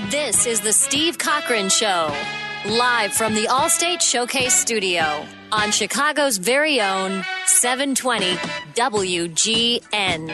This is the Steve Cochran Show, live from the Allstate Showcase Studio on Chicago's very own 720 WGN.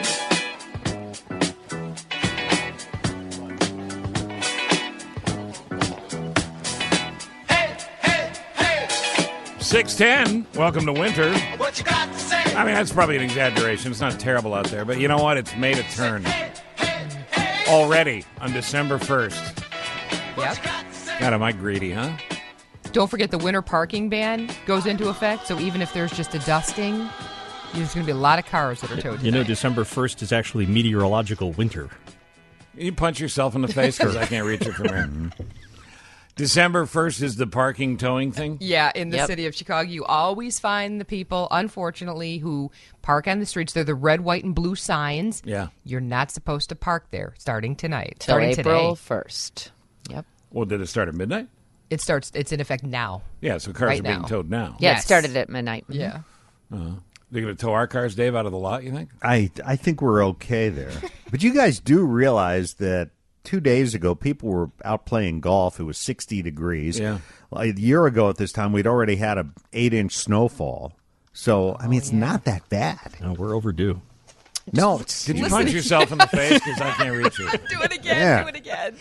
Hey, hey, hey. 6:10. Welcome to winter. What you got to say? I mean, that's probably an exaggeration. It's not terrible out there, but you know what? It's made a turn already on December 1st. Yep. God, am I greedy, huh? Don't forget the winter parking ban goes into effect, so even if there's just a dusting, there's going to be a lot of cars that are towed You know, tonight. December 1st is actually meteorological winter. You punch yourself in the face because I can't reach it from here. December 1st is the parking towing thing? Yeah, in the Yep. city of Chicago, you always find the people, unfortunately, who park on the streets. They're the red, white, and blue signs. Yeah. You're not supposed to park there starting tonight. Till Starting April today. 1st. Yep. Well, did it start at midnight? It's in effect now. Yeah, so cars Right are being now. towed now. Yeah, Yes. it started at midnight. Yeah. They're going to tow our cars, Dave, out of the lot, you think? I think we're okay there. But you guys do realize that 2 days ago, people were out playing golf. It was 60 degrees. Yeah. A year ago at this time, we'd already had a 8-inch snowfall. So, I mean, it's not that bad. We're overdue. No, it's Did you punch yourself in the face because I can't reach you? Do it again. Yeah. Do it again.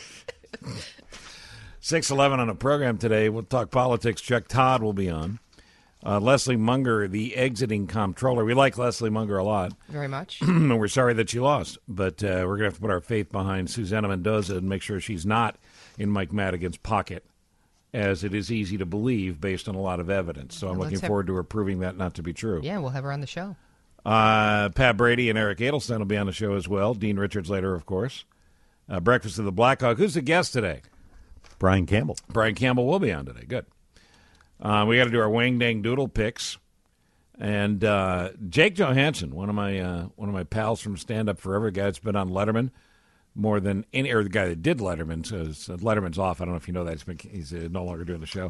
6:11 on the program today. We'll talk politics. Chuck Todd will be on. Leslie Munger, the exiting comptroller. We like Leslie Munger a lot. Very much. And we're sorry that she lost, but we're going to have to put our faith behind Susana Mendoza and make sure she's not in Mike Madigan's pocket, as it is easy to believe based on a lot of evidence. So I'm Let's looking have- forward to her proving that not to be true. Yeah, we'll have her on the show. Pat Brady and Eric Adelstein will be on the show as well. Dean Richards later, of course. Breakfast of the Blackhawk. Who's the guest today? Brian Campbell. Brian Campbell will be on today. Good. We got to do our Wang Dang Doodle picks, and Jake Johansson, one of my pals from Stand Up Forever, guy that's been on Letterman more than any, or the guy that did Letterman. So Letterman's off. I don't know if you know that he's no longer doing the show.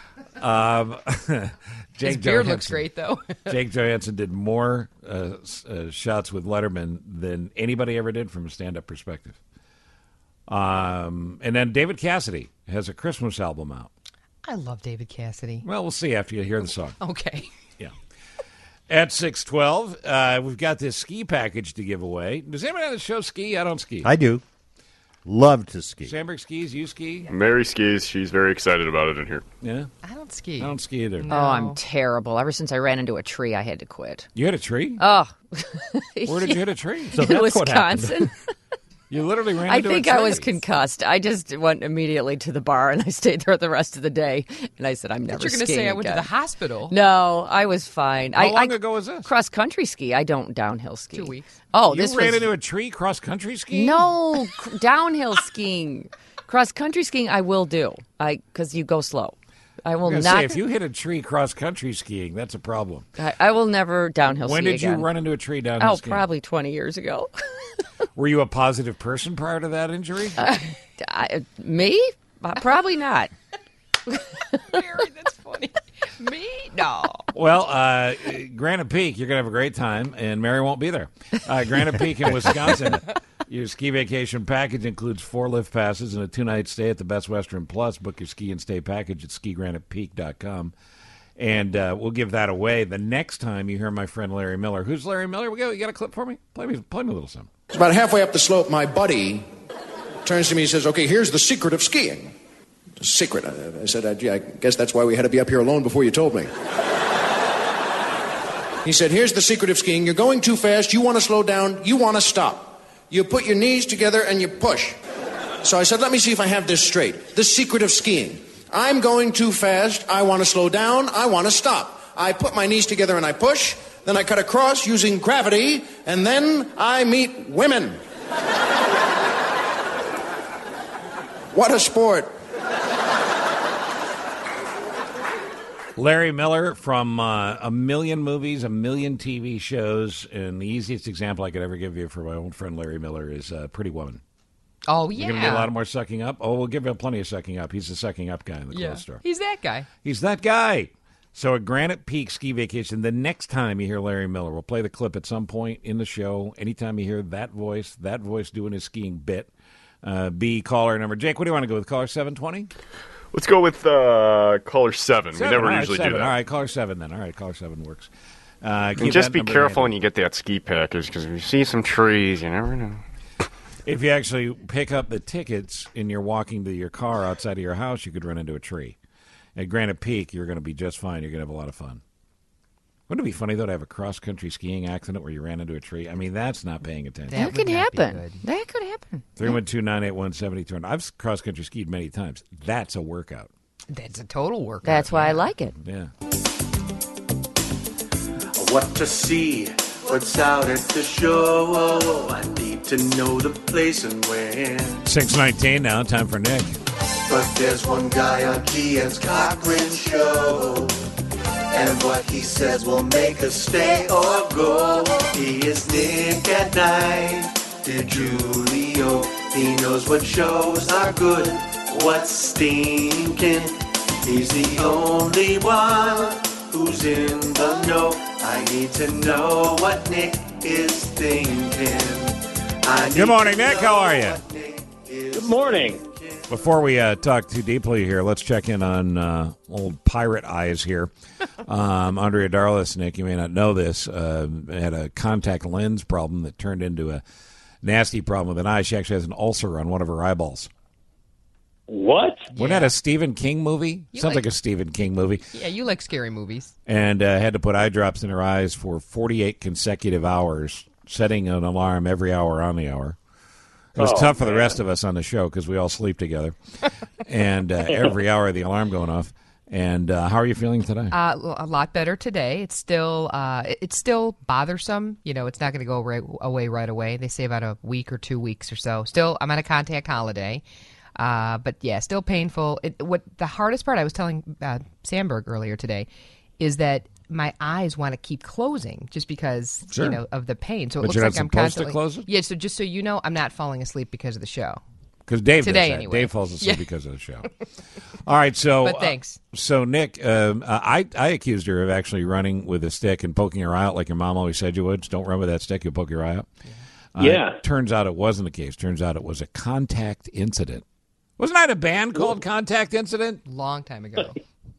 Jake His beard Johansson. looks great, though. Jake Johansson did more shots with Letterman than anybody ever did from a stand-up perspective. And then David Cassidy has a Christmas album out. I love David Cassidy. Well, we'll see after you hear the song. Okay. Yeah. At 6:12, we've got this ski package to give away. Does anybody on the show ski? I don't ski. I do. Love to ski. Sandberg skis, you ski? Mary skis. She's very excited about it in here. Yeah? I don't ski. I don't ski either. No. Oh, I'm terrible. Ever since I ran into a tree, I had to quit. You hit a tree? Oh. Where did you hit a tree? So In that's what happened. Wisconsin. You literally ran I into think a tree. I was concussed. I just went immediately to the bar and I stayed there the rest of the day. And I said, I'm never You're going to skiing say I went to again. the hospital. No, I was fine. How I long ago was this? Cross country ski. I don't downhill ski. 2 weeks. Oh, You this ran was into a tree cross-country skiing? no downhill skiing. Cross country skiing, I will do. Because you go slow. I will I was not. gonna say, if you hit a tree cross-country skiing, that's a problem. I will never downhill When ski did you again. run into a tree downhill Oh, skiing? probably 20 years ago. Were you a positive person prior to that injury? Me? Probably not. Mary, that's funny. Me? No. Well, Granite Peak, you're going to have a great time, and Mary won't be there. Granite Peak in Wisconsin, your ski vacation package includes 4 lift passes and a 2-night stay at the Best Western Plus. Book your ski and stay package at skigranitepeak.com. And we'll give that away the next time you hear my friend Larry Miller. Who's Larry Miller? You got a clip for me? Play me a little something. About halfway up the slope, my buddy turns to me and says, okay, here's the secret of skiing. Secret. I said, I guess that's why we had to be up here alone before you told me. He said, here's the secret of skiing. You're going too fast. You want to slow down. You want to stop. You put your knees together and you push. So I said, let me see if I have this straight. The secret of skiing. I'm going too fast. I want to slow down. I want to stop. I put my knees together and I push. Then I cut across using gravity. And then I meet women. What a sport. Larry Miller from a million movies, a million TV shows, and the easiest example I could ever give you for my old friend Larry Miller is Pretty Woman. Oh, You're yeah. going to get a lot more sucking up? Oh, we'll give him plenty of sucking up. He's the sucking up guy in the clothes store. He's that guy. He's that guy. So at Granite Peak Ski Vacation, the next time you hear Larry Miller, we'll play the clip at some point in the show. Anytime you hear that voice doing his skiing bit, B, caller number. Jake, what do you want to go with? Caller 720? Let's go with caller 7. We never All right, usually 7. do that. All right, caller 7 then. All right, caller 7 works. And Keep just that be number careful handy. when you get that ski package, because if you see some trees, you never know. If you actually pick up the tickets and you're walking to your car outside of your house, you could run into a tree. At Granite Peak, you're going to be just fine. You're going to have a lot of fun. Wouldn't it be funny, though, to have a cross-country skiing accident where you ran into a tree? I mean, that's not paying attention. That could happen. That could happen. 312-981-7200. I've cross-country skied many times. That's a workout. That's a total workout. That's why I like it. Yeah. What to see? What's out at the show? I need to know the place and when. 6:19 now. Time for Nick. But there's one guy on GN's Cochran Show, and what he says will make us stay or go. He is Nick at Night, DiGiulio. He knows what shows are good, what's stinking. He's the only one who's in the know. I need to know what Nick is thinking. Good morning, Nick. How are you? Good morning. Before we talk too deeply here, let's check in on old Pirate Eyes here. Andrea Darlis, Nick, you may not know this, had a contact lens problem that turned into a nasty problem with an eye. She actually has an ulcer on one of her eyeballs. What? Wasn't that a Stephen King movie? Sounds like a Stephen King movie. Yeah, you like scary movies. And had to put eye drops in her eyes for 48 consecutive hours, setting an alarm every hour on the hour. It was tough for the rest of us on the show because we all sleep together. And every hour the alarm going off. And how are you feeling today? A lot better today. It's still bothersome. You know, it's not going to go away right away. They say about a week or 2 weeks or so. Still, I'm on a contact holiday. But yeah, still painful. What the hardest part, I was telling Sandberg earlier today, is that my eyes want to keep closing just because you know of the pain. So it looks like I'm constantly close it? Yeah. So just so you know, I'm not falling asleep because of the show. Because Dave today does that. anyway. Dave falls asleep because of the show. All right, so but thanks. So Nick, I accused her of actually running with a stick and poking her eye out like your mom always said you would. Just don't run with that stick; you'll poke your eye out. Yeah. Turns out it wasn't the case. Turns out it was a contact incident. Wasn't that a band called Contact Incident? Long time ago.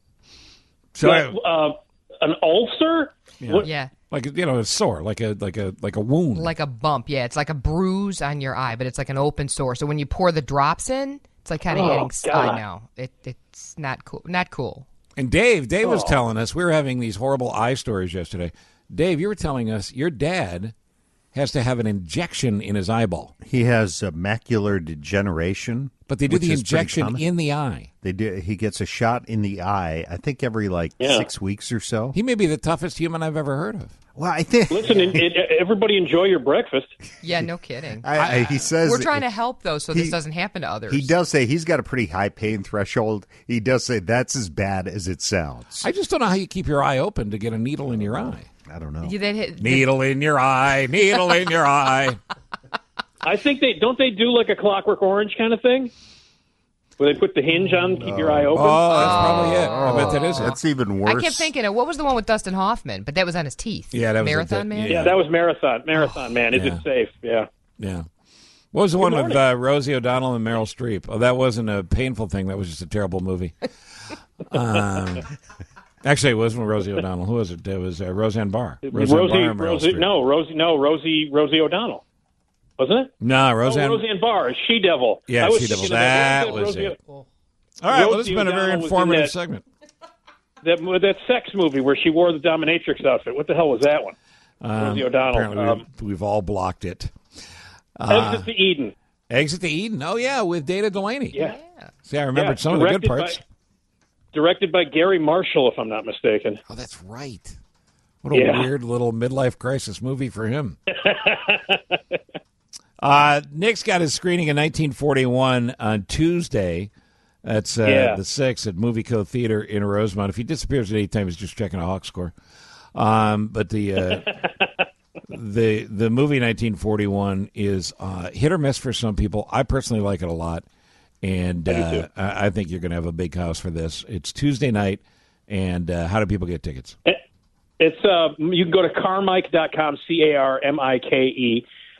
So an ulcer? Yeah. Like it's sore, like a wound, like a bump. Yeah, it's like a bruise on your eye, but it's like an open sore. So when you pour the drops in, it's like kind of getting. God. I know it's not cool. Not cool. And Dave was telling us, we were having these horrible eye stories yesterday. Dave, you were telling us your dad has to have an injection in his eyeball. He has macular degeneration. But they do the injection in the eye. They do. He gets a shot in the eye, I think every 6 weeks or so. He may be the toughest human I've ever heard of. Well, I think. Listen, everybody enjoy your breakfast. Yeah, no kidding. He says we're trying to help, though, so this doesn't happen to others. He does say he's got a pretty high pain threshold. He does say that's as bad as it sounds. I just don't know how you keep your eye open to get a needle in your eye. I don't know. Needle in your eye, needle in your eye. I think they do like a Clockwork Orange kind of thing, where they put the hinge on, keep your eye open. Oh, that's probably it. I bet that is it. That's even worse. I kept thinking, what was the one with Dustin Hoffman? But that was on his teeth. Yeah, that was Marathon Man. Yeah, that was Marathon Man. Is it safe? Yeah. Yeah. What was the one with Rosie O'Donnell and Meryl Streep? Oh, that wasn't a painful thing. That was just a terrible movie. Actually, it wasn't Rosie O'Donnell. Who was it? It was Roseanne Barr. Rosie O'Donnell. Wasn't it? No, Roseanne Barr, She-Devil. Yeah, She-Devil. That was it. All right, well, this has been a very informative segment. That sex movie where she wore the dominatrix outfit. What the hell was that one? Rosie O'Donnell. Apparently we've all blocked it. Exit to Eden. Exit to Eden. Oh, yeah, with Dana Delaney. Yeah. See, I remembered some of the good parts. Directed by Gary Marshall, if I'm not mistaken. Oh, that's right. What a weird little midlife crisis movie for him. Nick's got his screening in 1941 on Tuesday. That's the 6th at Movie Co. Theater in Rosemont. If he disappears at any time, he's just checking a Hawk score. But the movie 1941 is hit or miss for some people. I personally like it a lot. And I think you're going to have a big house for this. It's Tuesday night, and how do people get tickets? It's you can go to Carmike.com, CARMIKE,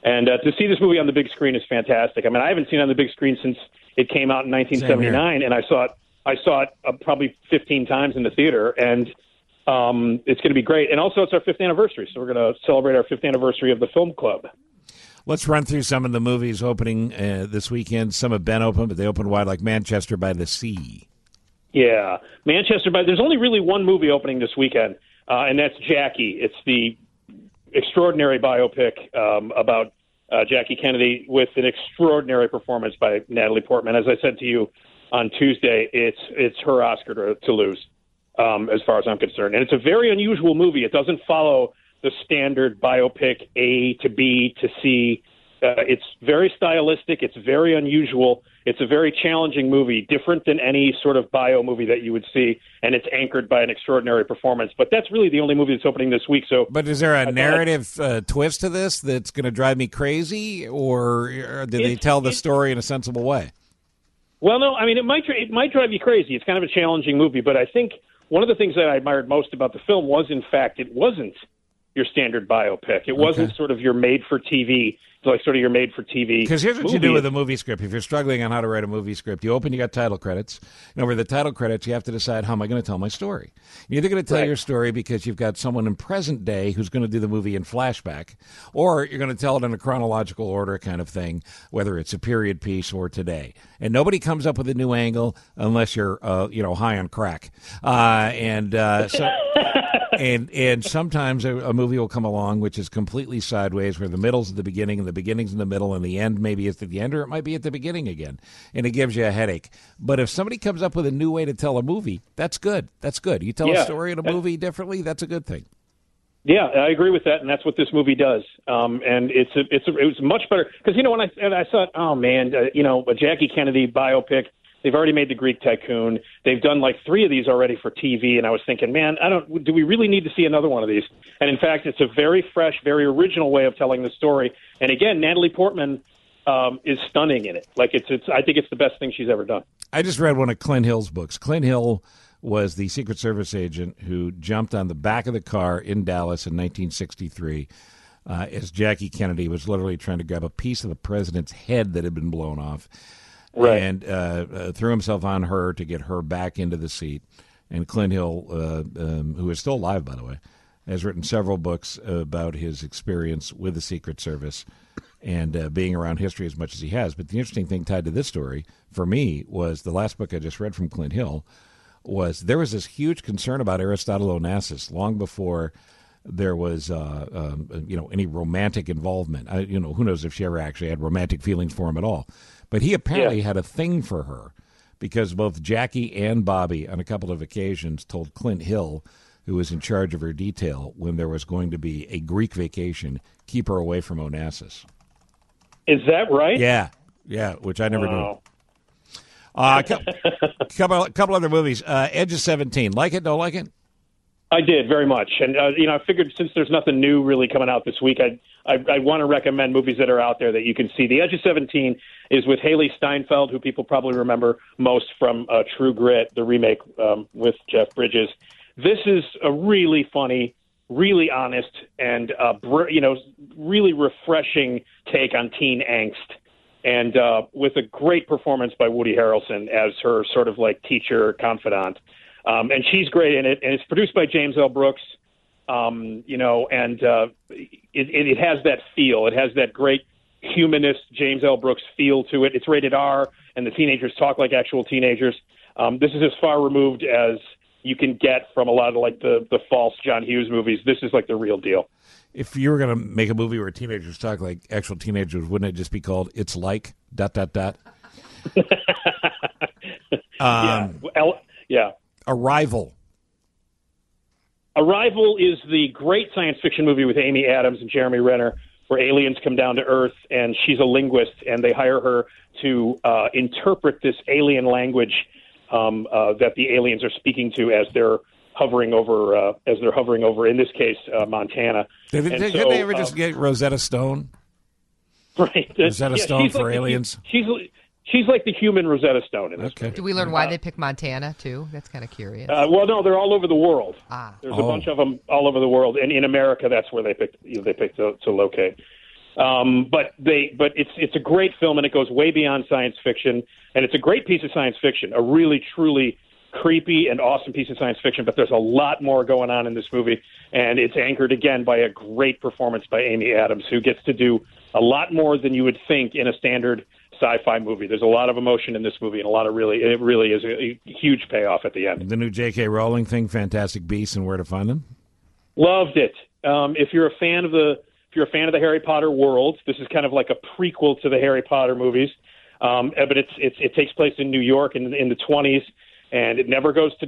And to see this movie on the big screen is fantastic. I mean, I haven't seen it on the big screen since it came out in 1979, and I saw it probably 15 times in the theater, and it's going to be great. And also, it's our 5th anniversary, so we're going to celebrate our 5th anniversary of the film club. Let's run through some of the movies opening this weekend. Some have been open, but they opened wide, like Manchester by the Sea. Yeah, there's only really one movie opening this weekend, and that's Jackie. It's the extraordinary biopic about Jackie Kennedy with an extraordinary performance by Natalie Portman. As I said to you on Tuesday, it's her Oscar to lose, as far as I'm concerned. And it's a very unusual movie. It doesn't follow the standard biopic A to B to C. It's very stylistic. It's very unusual. It's a very challenging movie, different than any sort of bio movie that you would see, and it's anchored by an extraordinary performance. But that's really the only movie that's opening this week. But is there a narrative twist to this that's going to drive me crazy, or did they tell the story in a sensible way? Well, no, I mean, it might drive you crazy. It's kind of a challenging movie, but I think one of the things that I admired most about the film was, in fact, it wasn't your standard biopic. It wasn't sort of your made-for-TV, like sort of your made-for-TV. Because here's what you do with a movie script. If you're struggling on how to write a movie script, you got title credits. And over the title credits, you have to decide, how am I going to tell my story? You're either going to tell your story because you've got someone in present day who's going to do the movie in flashback, or you're going to tell it in a chronological order kind of thing, whether it's a period piece or today. And nobody comes up with a new angle unless you're, high on crack. And sometimes a movie will come along which is completely sideways, where the middle's at the beginning and the beginning's in the middle and the end maybe is at the end, or it might be at the beginning again, and it gives you a headache. But if somebody comes up with a new way to tell a movie, that's good. That's good. You tell a story in a movie differently, that's a good thing. Yeah, I agree with that, and that's what this movie does. And it was much better because when I thought, oh man, a Jackie Kennedy biopic. They've already made The Greek Tycoon. They've done like 3 of these already for TV, and I was thinking, man, do we really need to see another one of these? And in fact, it's a very fresh, very original way of telling the story. And again, Natalie Portman is stunning in it. Like I think it's the best thing she's ever done. I just read one of Clint Hill's books. Clint Hill was the Secret Service agent who jumped on the back of the car in Dallas in 1963 as Jackie Kennedy was literally trying to grab a piece of the president's head that had been blown off. Right. And threw himself on her to get her back into the seat. And Clint Hill, who is still alive, by the way, has written several books about his experience with the Secret Service and being around history as much as he has. But the interesting thing tied to this story, for me, was the last book I just read from Clint Hill, was there was this huge concern about Aristotle Onassis long before there was any romantic involvement. Who knows if she ever actually had romantic feelings for him at all. But he apparently had a thing for her because both Jackie and Bobby on a couple of occasions told Clint Hill, who was in charge of her detail, when there was going to be a Greek vacation, keep her away from Onassis. Is that right? Yeah, which I never knew. Couple other movies. Edge of 17. Like it, don't like it? I did, very much. And, I figured since there's nothing new really coming out this week, I want to recommend movies that are out there that you can see. The Edge of 17 is with Haley Steinfeld, who people probably remember most from True Grit, the remake with Jeff Bridges. This is a really funny, really honest, and, really refreshing take on teen angst. And with a great performance by Woody Harrelson as her sort of like teacher confidant. And she's great in it, and it's produced by James L. Brooks, and it has that feel. It has that great humanist James L. Brooks feel to it. It's rated R, and the teenagers talk like actual teenagers. This is as far removed as you can get from a lot of like the false John Hughes movies. This is like the real deal. If you were going to make a movie where teenagers talk like actual teenagers, wouldn't it just be called It's Like ... Yeah. Arrival. Arrival is the great science fiction movie with Amy Adams and Jeremy Renner, where aliens come down to Earth, and she's a linguist, and they hire her to interpret this alien language that the aliens are speaking to as they're hovering over, in this case, Montana. Did they ever just get Rosetta Stone? Right. Rosetta Stone for aliens? She's like the human Rosetta Stone in this movie. Do we learn why they picked Montana, too? That's kind of curious. Well, no, they're all over the world. There's a Oh. bunch of them all over the world. And in America, that's where they picked to locate. But it's a great film, and it goes way beyond science fiction, and it's a great piece of science fiction, a really, truly creepy and awesome piece of science fiction, but there's a lot more going on in this movie, and it's anchored again by a great performance by Amy Adams, who gets to do a lot more than you would think in a standard sci-fi movie. There's a lot of emotion in this movie, and it really is a huge payoff at the end. The new J.K. Rowling thing, Fantastic Beasts and Where to Find Them? Loved it. If you're a fan of the Harry Potter world, this is kind of like a prequel to the Harry Potter movies, but it takes place in New York in the 20s. And it never goes to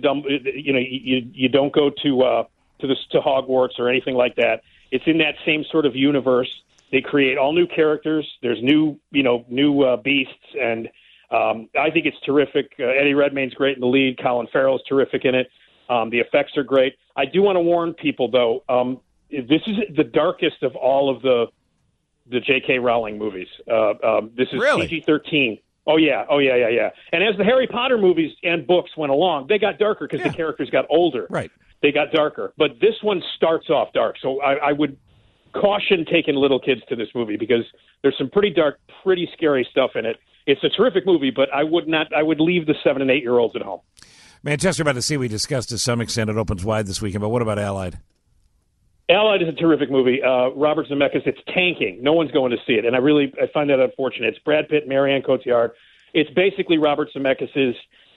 you don't go to Hogwarts or anything like that. It's in that same sort of universe. They create all new characters. There's new beasts, and I think it's terrific. Eddie Redmayne's great in the lead. Colin Farrell's terrific in it. The effects are great. I do want to warn people, though. This is the darkest of all of the J.K. Rowling movies. This is really? PG-13. Oh, yeah. And as the Harry Potter movies and books went along, they got darker because the characters got older. Right. They got darker. But this one starts off dark. So I would caution taking little kids to this movie because there's some pretty dark, pretty scary stuff in it. It's a terrific movie, but I would leave the 7 and 8 year olds at home. Manchester by the Sea, we discussed to some extent. It opens wide this weekend, but what about Allied? Allied is a terrific movie. Robert Zemeckis, it's tanking. No one's going to see it, and I find that unfortunate. It's Brad Pitt, Marianne Cotillard. It's basically Robert Zemeckis's.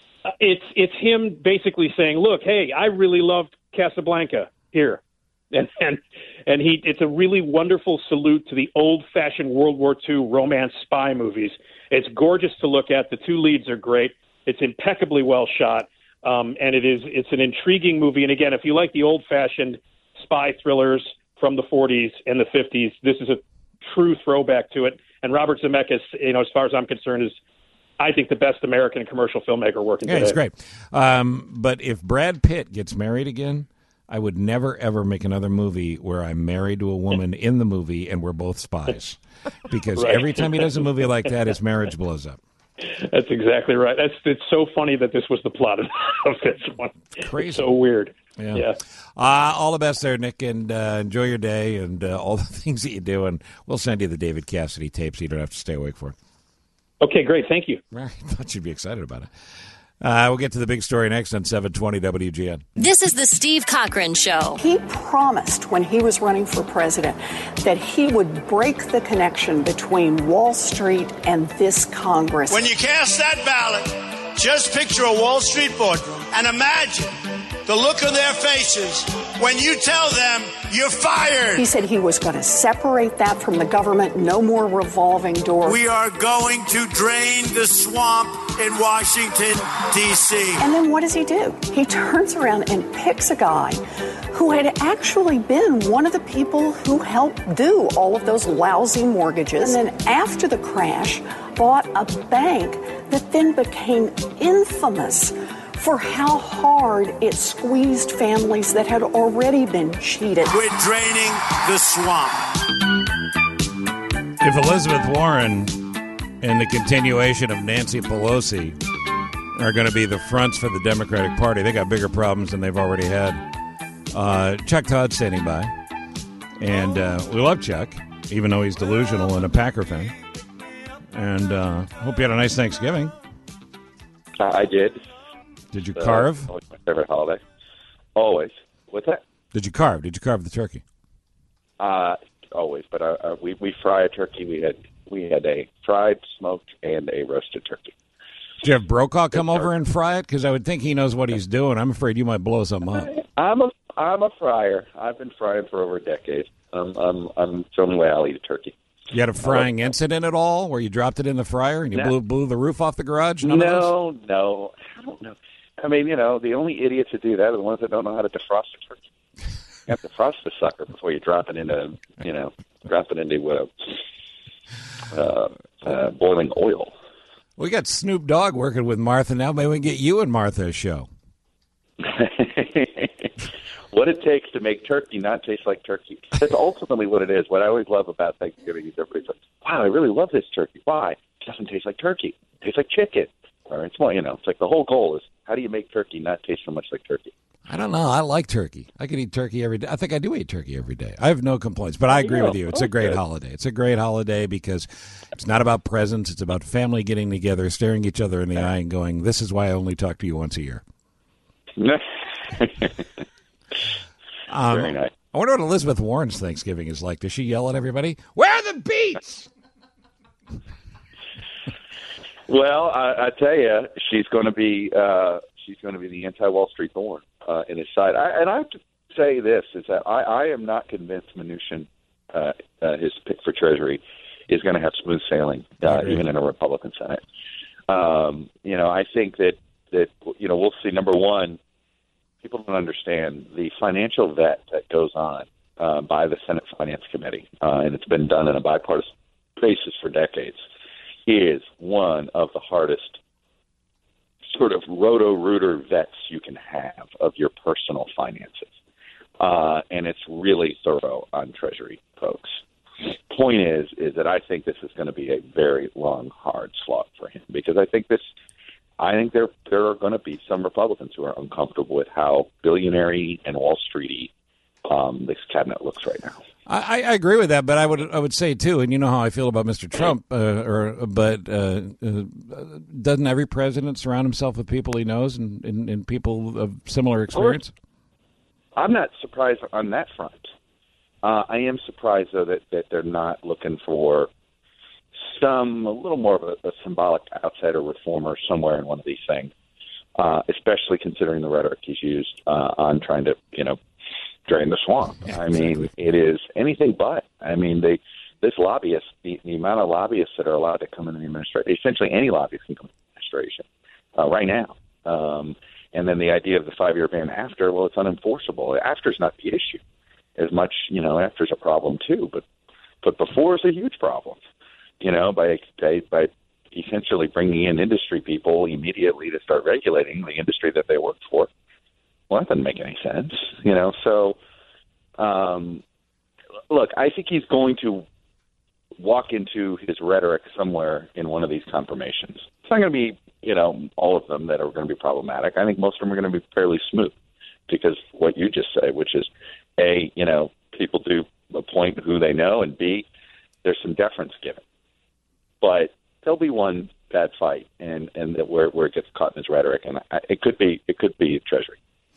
It's him basically saying, "Look, hey, I really loved Casablanca here," and it's a really wonderful salute to the old-fashioned World War II romance spy movies. It's gorgeous to look at. The two leads are great. It's impeccably well shot, and it's an intriguing movie. And again, if you like the old-fashioned spy thrillers from the 40s and the 50s, this is a true throwback to it. And Robert Zemeckis, as far as I'm concerned, is, I think, the best American commercial filmmaker working today. Yeah, he's great. But if Brad Pitt gets married again, I would never, ever make another movie where I'm married to a woman in the movie and we're both spies. Because Right. Every time he does a movie like that, his marriage blows up. That's exactly right. It's so funny that this was the plot of this one. Crazy. It's so weird. Yeah. All the best there, Nick, and enjoy your day and all the things that you do. And we'll send you the David Cassidy tape so you don't have to stay awake for it. Okay, great. Thank you. I thought you'd be excited about it. We'll get to the big story next on 720 WGN. This is the Steve Cochran Show. He promised when he was running for president that he would break the connection between Wall Street and this Congress. When you cast that ballot, just picture a Wall Street boardroom and imagine the look on their faces when you tell them you're fired. He said he was going to separate that from the government, no more revolving doors. We are going to drain the swamp in Washington, D.C. And then what does he do? He turns around and picks a guy who had actually been one of the people who helped do all of those lousy mortgages. And then after the crash, bought a bank that then became infamous for how hard it squeezed families that had already been cheated. We're draining the swamp. If Elizabeth Warren and the continuation of Nancy Pelosi are going to be the fronts for the Democratic Party, they got bigger problems than they've already had. Chuck Todd standing by. And we love Chuck, even though he's delusional and a Packer fan. And hope you had a nice Thanksgiving. I did. Did you carve? Always my favorite holiday. Always. What's that? Did you carve? Did you carve the turkey? Always. But we fry a turkey. We had a fried, smoked, and a roasted turkey. Did you have Brokaw come over and fry it? Because I would think he knows what he's doing. I'm afraid you might blow something up. I'm a fryer. I've been frying for over a decade. I'm the only way I'll eat a turkey. You had a frying incident at all where you dropped it in the fryer and you blew the roof off the garage? No. I don't know. I mean, the only idiots that do that are the ones that don't know how to defrost a turkey. You have to defrost the sucker before you drop it into boiling oil. We got Snoop Dogg working with Martha now. Maybe we can get you and Martha a show. What it takes to make turkey not taste like turkey. That's ultimately what it is. What I always love about Thanksgiving is everybody's like, wow, I really love this turkey. Why? It doesn't taste like turkey. It tastes like chicken. Or it's more, it's like the whole goal is how do you make turkey not taste so much like turkey? I don't know. I like turkey. I could eat turkey every day. I think I do eat turkey every day. I have no complaints, but I agree with you. It's a great holiday. It's a great holiday because it's not about presents. It's about family getting together, staring each other in the eye and going, this is why I only talk to you once a year. Very nice. I wonder what Elizabeth Warren's Thanksgiving is like. Does she yell at everybody, where are the beets? Well, I tell you, she's going to be the anti-Wall Street thorn in his side. I have to say this, is that I am not convinced Mnuchin, his pick for Treasury, is going to have smooth sailing, even in a Republican Senate. I think that we'll see. Number one, people don't understand the financial vet that goes on by the Senate Finance Committee, and it's been done in a bipartisan basis for decades, is one of the hardest sort of roto-rooter vets you can have of your personal finances. And it's really thorough on Treasury folks. Point is that I think this is going to be a very long, hard slog for him, because I think there are going to be some Republicans who are uncomfortable with how billionaire-y and Wall Street-y this cabinet looks right now. I agree with that, but I would say too, and you know how I feel about Mr. Trump, but doesn't every president surround himself with people he knows and people of similar experience? I'm not surprised on that front. I am surprised though that they're not looking for a little more of a symbolic outsider reformer somewhere in one of these things, especially considering the rhetoric he's used on trying to drain the swamp. I mean, it is anything but. I mean, this lobbyist, the amount of lobbyists that are allowed to come in the administration, essentially any lobbyist can come in the administration right now. And then the idea of the 5-year ban after, well, it's unenforceable. After's not the issue as much. After's a problem too, but before is a huge problem. By essentially bringing in industry people immediately to start regulating the industry that they work for. Well, that doesn't make any sense, So, look, I think he's going to walk into his rhetoric somewhere in one of these confirmations. It's not going to be, all of them that are going to be problematic. I think most of them are going to be fairly smooth because what you just said, which is, A, people do appoint who they know, and B, there's some deference given. But there'll be one bad fight, and where it gets caught in his rhetoric, and it could be Treasury.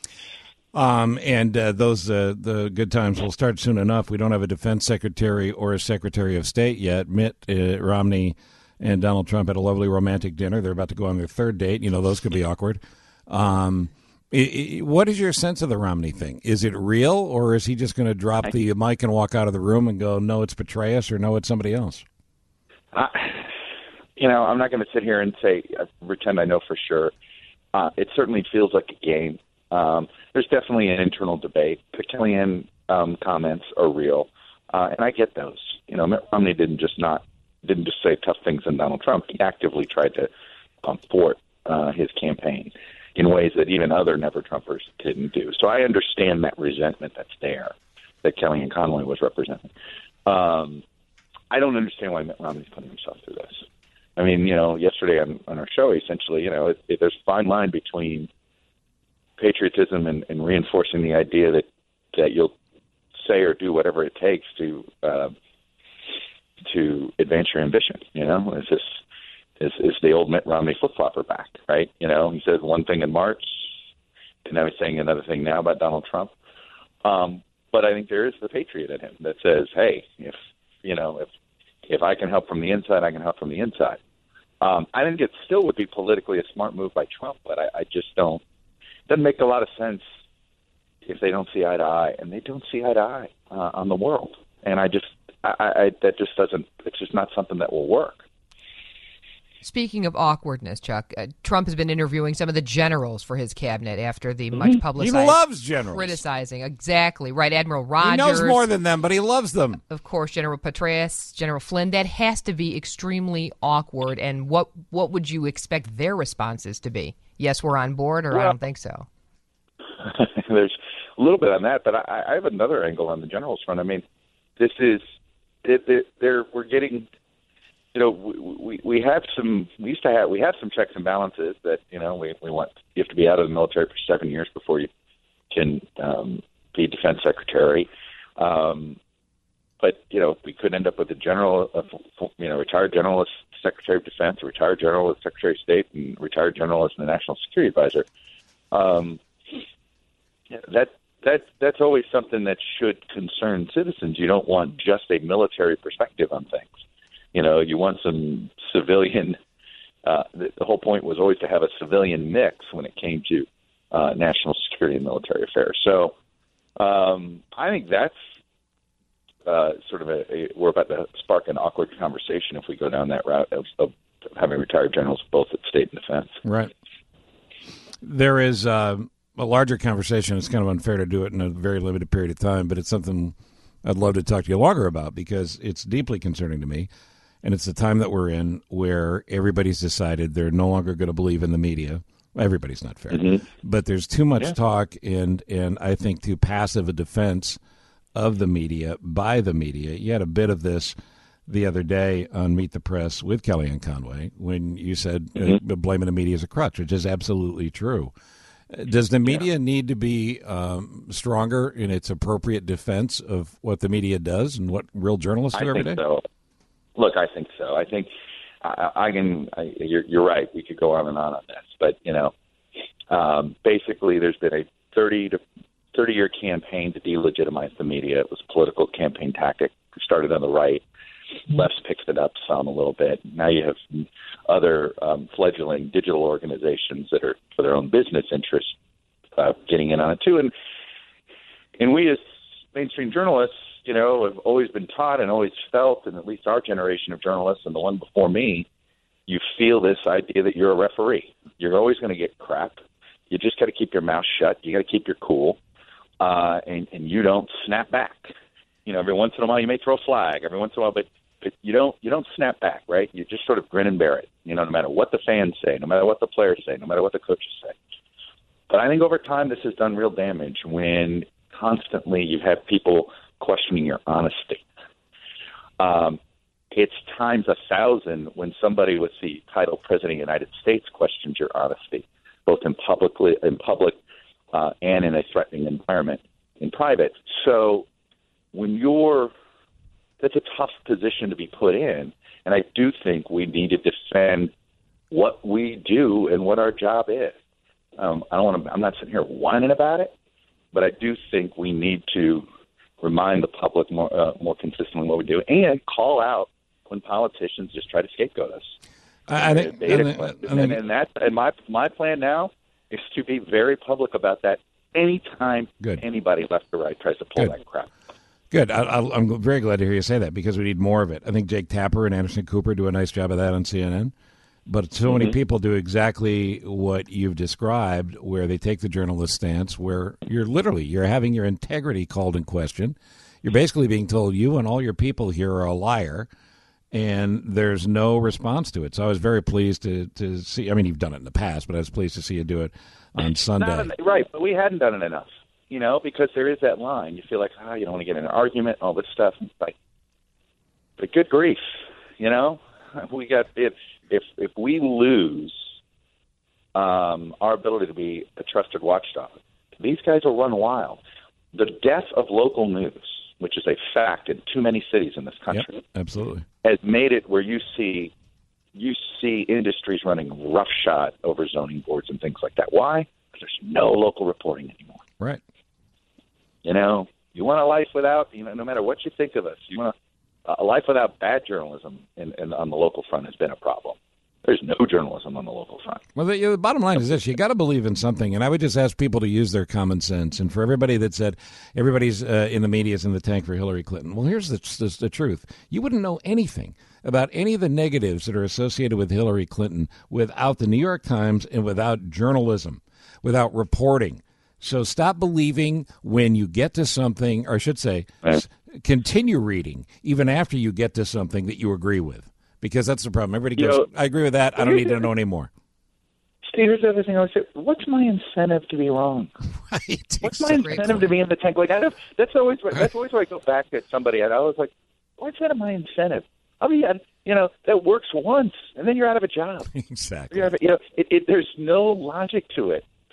The good times will start soon enough. We don't have a defense secretary or a secretary of state yet. Mitt Romney and Donald Trump had a lovely romantic dinner. They're about to go on their third date. Those could be awkward. What is your sense of the Romney thing? Is it real, or is he just going to drop the mic and walk out of the room and go, no, it's Petraeus, or no, it's somebody else? I'm not going to sit here and pretend I know for sure. It certainly feels like a game. There's definitely an internal debate. The Kellyanne comments are real, and I get those. Mitt Romney didn't just say tough things on Donald Trump. He actively tried to thwart his campaign in ways that even other never-Trumpers didn't do. So I understand that resentment that's there, that Kellyanne Conway was representing. I don't understand why Mitt Romney's putting himself through this. I mean, yesterday on our show, essentially, there's a fine line between patriotism and reinforcing the idea that you'll say or do whatever it takes to advance your ambition. Is the old Mitt Romney flip-flopper back, right? He says one thing in March, and now he's saying another thing now about Donald Trump. But I think there is the patriot in him that says, hey, if I can help from the inside, I can help from the inside. I think it still would be politically a smart move by Trump, but I just don't. It doesn't make a lot of sense if they don't see eye to eye, and they don't see eye to eye on the world. And that just doesn't. It's just not something that will work. Speaking of awkwardness, Chuck, Trump has been interviewing some of the generals for his cabinet after the much publicized. He loves generals. Criticizing, exactly. Right, Admiral Rogers. He knows more than them, but he loves them. Of course, General Petraeus, General Flynn. That has to be extremely awkward. And what would you expect their responses to be? Yes, we're on board, or I don't think so. There's a little bit on that, but I have another angle on the generals front. I mean, this is we're getting. We have some checks and balances that we want. You have to be out of the military for 7 years before you can be defense secretary. But, we could end up with a retired general as Secretary of Defense, a retired general as Secretary of State, and retired general as the National Security Advisor. That's always something that should concern citizens. You don't want just a military perspective on things. You want some civilian. The whole point was always to have a civilian mix when it came to national security and military affairs. So I think that's sort of we're about to spark an awkward conversation if we go down that route of having retired generals both at state and defense. Right. There is a larger conversation. It's kind of unfair to do it in a very limited period of time, but it's something I'd love to talk to you longer about because it's deeply concerning to me. And it's the time that we're in where everybody's decided they're no longer going to believe in the media. Everybody's not fair. Mm-hmm. But there's too much talk and I think too passive a defense of the media by the media. You had a bit of this the other day on Meet the Press with Kellyanne Conway when you said blaming the media is a crutch, which is absolutely true. Does the media need to be stronger in its appropriate defense of what the media does and what real journalists do every day? So. Look, I think so. I think you're right. We could go on and on this, but basically, there's been a 30-year campaign to delegitimize the media. It was a political campaign tactic. It started on the right. Left's picked it up some a little bit. Now you have other fledgling digital organizations that are for their own business interests getting in on it too. And we as mainstream journalists, have always been taught and always felt, and at least our generation of journalists and the one before me, you feel this idea that you're a referee. You're always going to get crap. You just got to keep your mouth shut. You got to keep your cool, and you don't snap back. Every once in a while you may throw a flag. Every once in a while, but you don't snap back, right? You just sort of grin and bear it. No matter what the fans say, no matter what the players say, no matter what the coaches say. But I think over time this has done real damage when constantly you have people questioning your honesty. It's times 1,000 when somebody with the title President of the United States questions your honesty, both in public and in a threatening environment in private. So that's a tough position to be put in, and I do think we need to defend what we do and what our job is. I'm not sitting here whining about it, but I do think we need to remind the public more consistently what we do, and call out when politicians just try to scapegoat us. My plan now is to be very public about that anytime anybody left or right tries to pull that crap. Good. I'm very glad to hear you say that because we need more of it. I think Jake Tapper and Anderson Cooper do a nice job of that on CNN. But so many people do exactly what you've described, where they take the journalist stance, where you're having your integrity called in question. You're basically being told you and all your people here are a liar, and there's no response to it. So I was very pleased to see. I mean, you've done it in the past, but I was pleased to see you do it on Sunday. Right, but we hadn't done it enough, because there is that line. You feel like, you don't want to get in an argument, all this stuff. But good grief, we got If we lose our ability to be a trusted watchdog, these guys will run wild. The death of local news, which is a fact in too many cities in this country, absolutely, has made it where you see industries running roughshod over zoning boards and things like that. Why? Because there's no local reporting anymore. Right. You want a life without, no matter what you think of us, you want a life without bad journalism on the local front has been a problem. There's no journalism on the local front. Well, the bottom line is this. You got to believe in something, and I would just ask people to use their common sense. And for everybody that said everybody's in the media is in the tank for Hillary Clinton, well, here's the truth. You wouldn't know anything about any of the negatives that are associated with Hillary Clinton without the New York Times and without journalism, without reporting. So stop believing when you get to something, or I should say, continue reading even after you get to something that you agree with. Because that's the problem. Everybody goes, I agree with that. I don't need to know anymore. Steve, here's the other thing I would say. What's my incentive to be wrong? Right. What's my incentive to be in the tank? That's always where I go back at somebody. And I was like, what's that my incentive? I mean, that works once, and then you're out of a job. Exactly. There's no logic to it.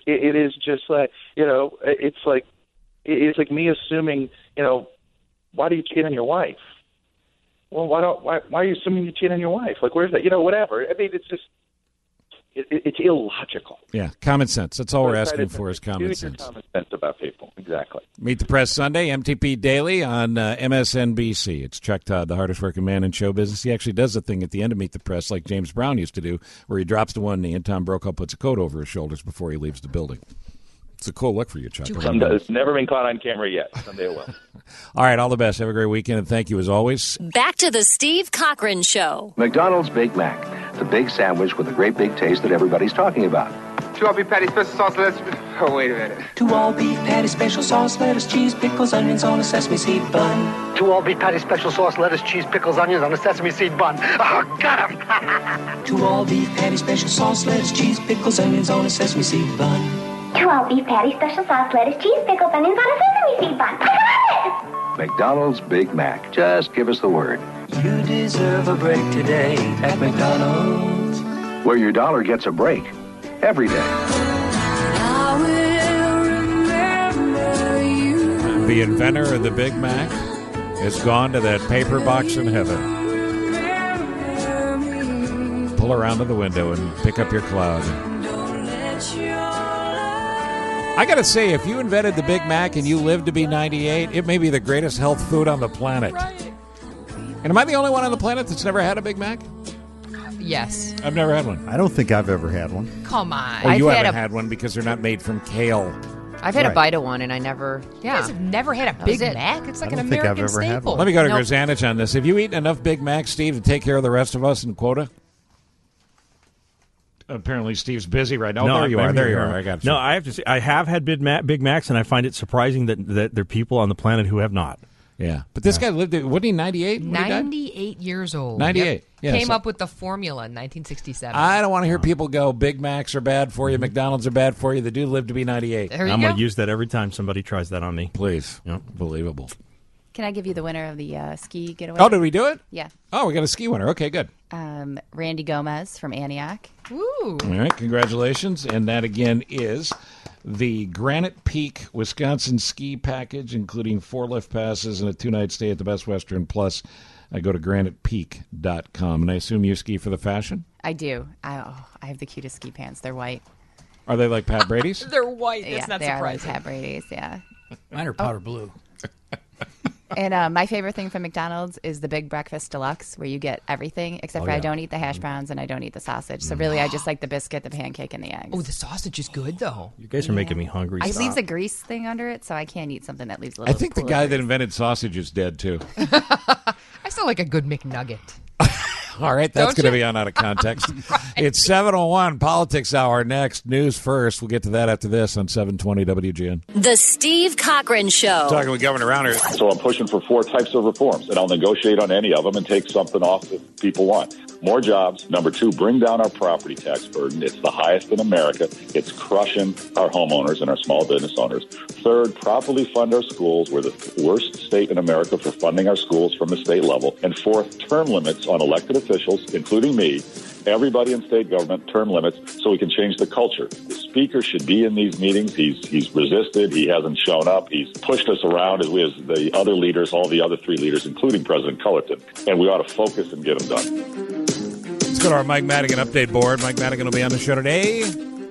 it is just like, it's like me assuming, why do you cheat on your wife? Well, why are you assuming you cheat on your wife? Like, where's that? Whatever. I mean, it's just, it's illogical. Yeah, common sense. That's all we're asking for is common sense. Common sense about people. Exactly. Meet the Press Sunday, MTP Daily on MSNBC. It's Chuck Todd, the hardest working man in show business. He actually does the thing at the end of Meet the Press like James Brown used to do, where he drops to one knee and Tom Brokaw puts a coat over his shoulders before he leaves the building. It's a cool look for you, Chuck. It's never been caught on camera yet. Someday it will. All right, all the best. Have a great weekend, and thank you as always. Back to the Steve Cochran Show. McDonald's Big Mac, the big sandwich with a great big taste that everybody's talking about. 2 all beef patty, special sauce, lettuce. Oh, wait a minute. 2 all beef patty, special sauce, lettuce, cheese, pickles, onions on a sesame seed bun. 2 all beef patty, special sauce, lettuce, cheese, pickles, onions on a sesame seed bun. Oh, got him! 2 all beef patty, special sauce, lettuce, cheese, pickles, onions on a sesame seed bun. 2 all beef patty, special sauce, lettuce, cheese, pickles, onions on a sesame seed bun. McDonald's Big Mac. Just give us the word. You deserve a break today at McDonald's, where your dollar gets a break every day. I will remember you. The inventor of the Big Mac has gone to that paper box in heaven. Pull around to the window and pick up your cloud. I got to say, if you invented the Big Mac and you lived to be 98, it may be the greatest health food on the planet. And am I the only one on the planet that's never had a Big Mac? Yes. I've never had one. I don't think I've ever had one. Come on. Well, you haven't had one because they're not made from kale. I've had a bite of one, and I never... You guys have never had a Big Mac? It's like an American staple. Let me go to Grzanich on this. Have you eaten enough Big Macs, Steve, to take care of the rest of us in quota? Apparently, Steve's busy right now. No, There you are. I got you. No, I have to say, I have had Big Macs, and I find it surprising that there are people on the planet who have not. Yeah, but this guy lived, wasn't he 98? 98 years old. 98. Yep. Yeah, Came up with the formula in 1967. I don't want to hear people go, Big Macs are bad for you, McDonald's are bad for you. They do live to be 98. I'm going to use that every time somebody tries that on me. Please. Yep. Believable. Can I give you the winner of the ski getaway? Oh, did we do it? Yeah. Oh, we got a ski winner. Okay, good. Randy Gomez from Antioch. Ooh. All right, congratulations. And that, again, is the Granite Peak, Wisconsin ski package, including 4 lift passes and a 2-night stay at the Best Western. Plus, I go to granitepeak.com. And I assume you ski for the fashion? I do. I have the cutest ski pants. They're white. Are they like Pat Brady's? They're white. That's not they surprising. are like Pat Brady's, yeah. Mine are powder blue. And my favorite thing from McDonald's is the Big Breakfast Deluxe, where you get everything, except for I don't eat the hash browns and I don't eat the sausage. So really, I just like the biscuit, the pancake, and the eggs. Oh, the sausage is good, though. You guys are making me hungry. It leaves a grease thing under it, so I can't eat something that leaves a little I think the guy that invented sausage is dead, too. I still like a good McNugget. All right, that's going to be on Out of Context. Right. It's 7:01, Politics Hour next. News first. We'll get to that after this on 720 WGN. The Steve Cochran Show. Talking with Governor Rauner. So I'm pushing for 4 types of reforms, and I'll negotiate on any of them and take something off that people want. More jobs. Number 2, bring down our property tax burden. It's the highest in America. It's crushing our homeowners and our small business owners. 3rd, properly fund our schools. We're the worst state in America for funding our schools from the state level. And 4th, term limits on elected officials, including me, everybody in state government, term limits, so we can change the culture. The speaker should be in these meetings. He's resisted. He hasn't shown up. He's pushed us around as the other leaders, all the other 3 leaders, including President Cullerton. And we ought to focus and get them done. Let's go to our Mike Madigan update board. Mike Madigan will be on the show today.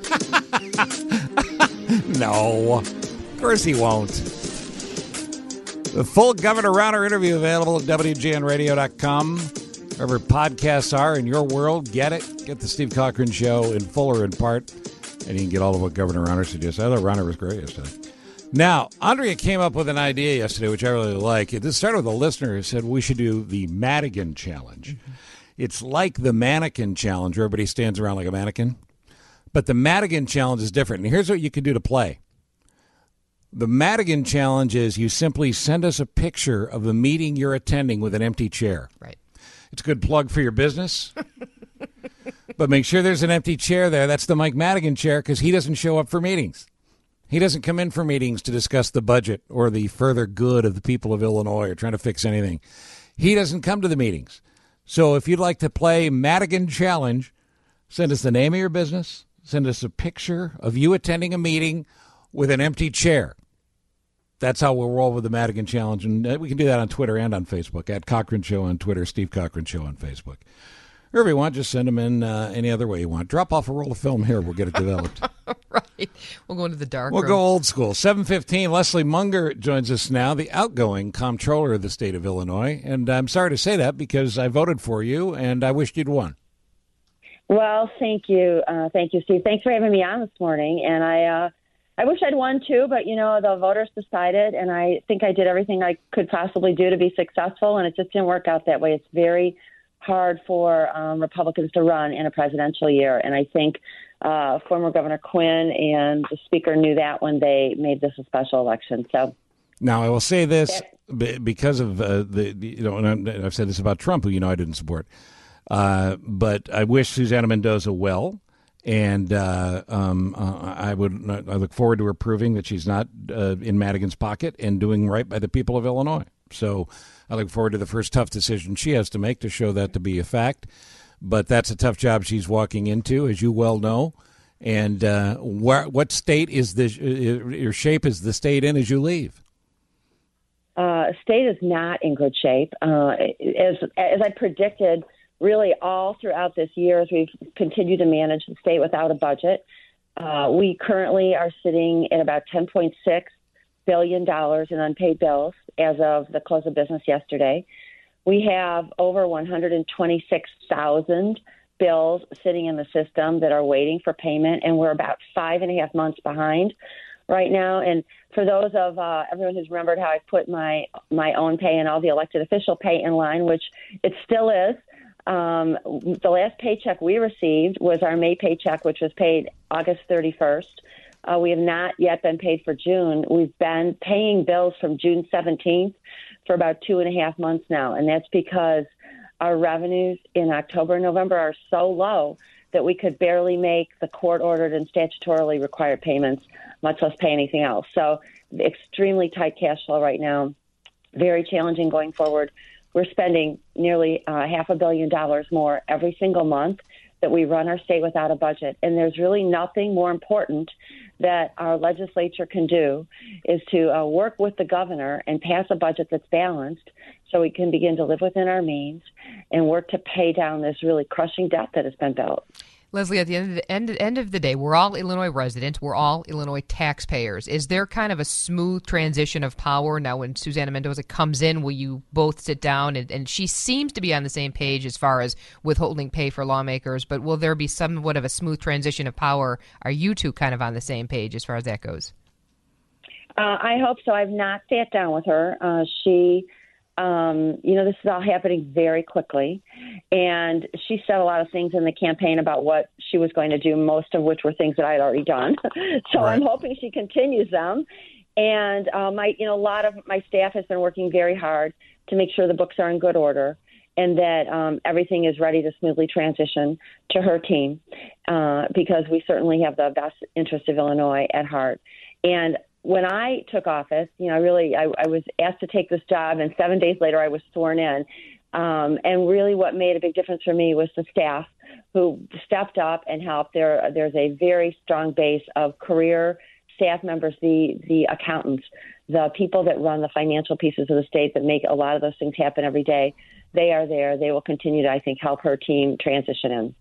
No, of course he won't. The full Governor Rauner interview available at WGNradio.com. Wherever podcasts are in your world, get it. Get the Steve Cochran Show in full or in part. And you can get all of what Governor Rauner suggested. I thought Rauner was great yesterday. Now, Andrea came up with an idea yesterday, which I really like. This started with a listener who said we should do the Madigan Challenge. Mm-hmm. It's like the Mannequin Challenge, where everybody stands around like a mannequin. But the Madigan Challenge is different. And here's what you can do to play. The Madigan Challenge is you simply send us a picture of the meeting you're attending with an empty chair. Right. It's a good plug for your business. But make sure there's an empty chair there. That's the Mike Madigan chair, because he doesn't show up for meetings. He doesn't come in for meetings to discuss the budget or the further good of the people of Illinois or trying to fix anything. He doesn't come to the meetings. So if you'd like to play Madigan Challenge, send us the name of your business, Send us a picture of you attending a meeting with an empty chair. That's how we'll roll with the Madigan Challenge. And we can do that on Twitter and on Facebook. At Cochran Show on Twitter, Steve Cochran Show on Facebook. Or if you want, just send them in any other way you want. Drop off a roll of film here. We'll get it developed. Right. We'll go into the dark We'll room. go old school. 7:15, Leslie Munger joins us now, the outgoing comptroller of the state of Illinois. And I'm sorry to say that because I voted for you, and I wished you'd won. Well, thank you. Thank you, Steve. Thanks for having me on this morning. And I wish I'd won, too, but, the voters decided, and I think I did everything I could possibly do to be successful, and it just didn't work out that way. It's very hard for Republicans to run in a presidential year, and I think former Governor Quinn and the Speaker knew that when they made this a special election. So now I will say this because of and I've said this about Trump, who I didn't support, but I wish Susana Mendoza well, and I look forward to her proving that she's not in Madigan's pocket and doing right by the people of Illinois. So I look forward to the first tough decision she has to make to show that to be a fact. But that's a tough job she's walking into, as you well know. And what state is this? Your shape is the state in as you leave? State is not in good shape. As I predicted, really all throughout this year, as we've continued to manage the state without a budget, we currently are sitting at about $10.6 billion in unpaid bills as of the close of business yesterday. We have over 126,000 bills sitting in the system that are waiting for payment, and we're about 5.5 months behind right now. And for those of everyone who's remembered how I put my own pay and all the elected official pay in line, which it still is, the last paycheck we received was our May paycheck, which was paid August 31st. We have not yet been paid for June. We've been paying bills from June 17th for about 2.5 months now, and that's because our revenues in October and November are so low that we could barely make the court-ordered and statutorily required payments, much less pay anything else. So extremely tight cash flow right now, very challenging going forward. We're spending nearly $500 million more every single month that we run our state without a budget. And there's really nothing more important that our legislature can do is to work with the governor and pass a budget that's balanced so we can begin to live within our means and work to pay down this really crushing debt that has been built. Leslie, at the end of the day, we're all Illinois residents. We're all Illinois taxpayers. Is there kind of a smooth transition of power? Now, when Susana Mendoza comes in, will you both sit down? And she seems to be on the same page as far as withholding pay for lawmakers, but will there be somewhat of a smooth transition of power? Are you two kind of on the same page as far as that goes? I hope so. I've not sat down with her. This is all happening very quickly. And she said a lot of things in the campaign about what she was going to do, most of which were things that I had already done. So right. I'm hoping she continues them. And a lot of my staff has been working very hard to make sure the books are in good order and that everything is ready to smoothly transition to her team because we certainly have the best interest of Illinois at heart. And when I took office, I was asked to take this job, and 7 days later I was sworn in. And really what made a big difference for me was the staff who stepped up and helped. There's a very strong base of career staff members, the accountants, the people that run the financial pieces of the state that make a lot of those things happen every day. They are there. They will continue to, I think, help her team transition in.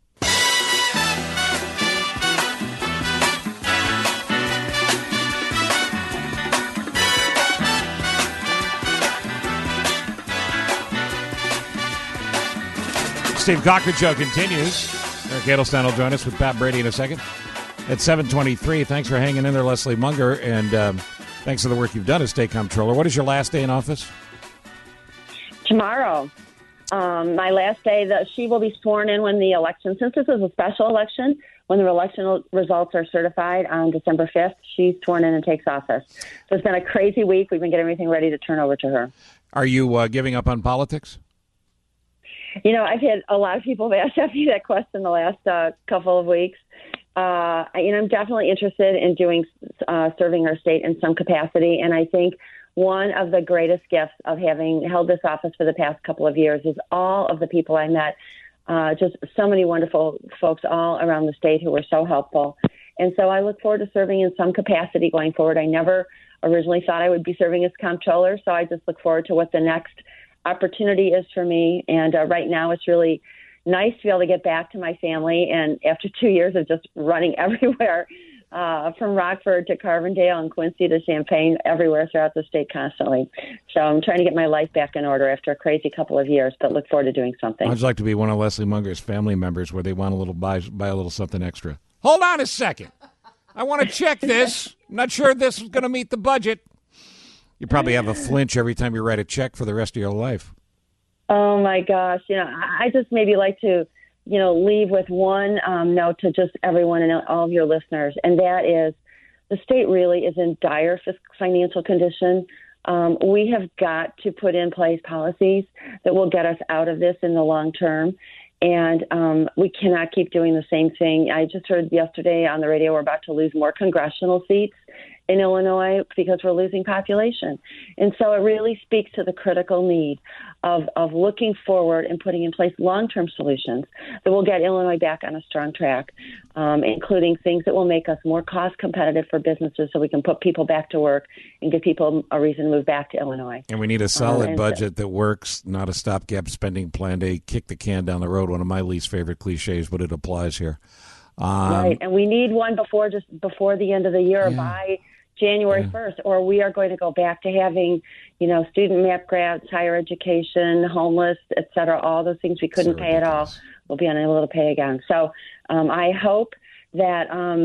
Steve Cochran Show continues. Eric Edelstein will join us with Pat Brady in a second at 7:23. Thanks for hanging in there, Leslie Munger, and thanks for the work you've done as state comptroller. What is your last day in office? Tomorrow. My last day. She will be sworn in when the election, since this is a special election, when the election results are certified on December 5th, she's sworn in and takes office. So it's been a crazy week. We've been getting everything ready to turn over to her. Are you giving up on politics? I've had a lot of people have asked me that question the last couple of weeks. I'm definitely interested in serving our state in some capacity. And I think one of the greatest gifts of having held this office for the past couple of years is all of the people I met just so many wonderful folks all around the state who were so helpful. And so I look forward to serving in some capacity going forward. I never originally thought I would be serving as comptroller, so I just look forward to what the next opportunity is for me. And right now it's really nice to be able to get back to my family. And after 2 years of just running everywhere, from Rockford to Carbondale and Quincy to Champaign, everywhere throughout the state constantly. So I'm trying to get my life back in order after a crazy couple of years, but look forward to doing something. I'd like to be one of Leslie Munger's family members where they want a little buy a little something extra. Hold on a second. I want to check this. I'm not sure this is going to meet the budget. You probably have a flinch every time you write a check for the rest of your life. Oh, my gosh. I just maybe like to leave with one note to just everyone and all of your listeners, and that is the state really is in dire financial condition. We have got to put in place policies that will get us out of this in the long term, and we cannot keep doing the same thing. I just heard yesterday on the radio we're about to lose more congressional seats in Illinois because we're losing population. And so it really speaks to the critical need of looking forward and putting in place long-term solutions that will get Illinois back on a strong track, including things that will make us more cost competitive for businesses so we can put people back to work and give people a reason to move back to Illinois. And we need a solid budget that works, not a stopgap spending plan to kick the can down the road, one of my least favorite cliches, but it applies here. Right, and we need one before the end of the year, by January 1st, or we are going to go back to having, student MAP grants, higher education, homeless, et cetera, all those things we couldn't pay at all. We'll be unable to pay again. So I hope that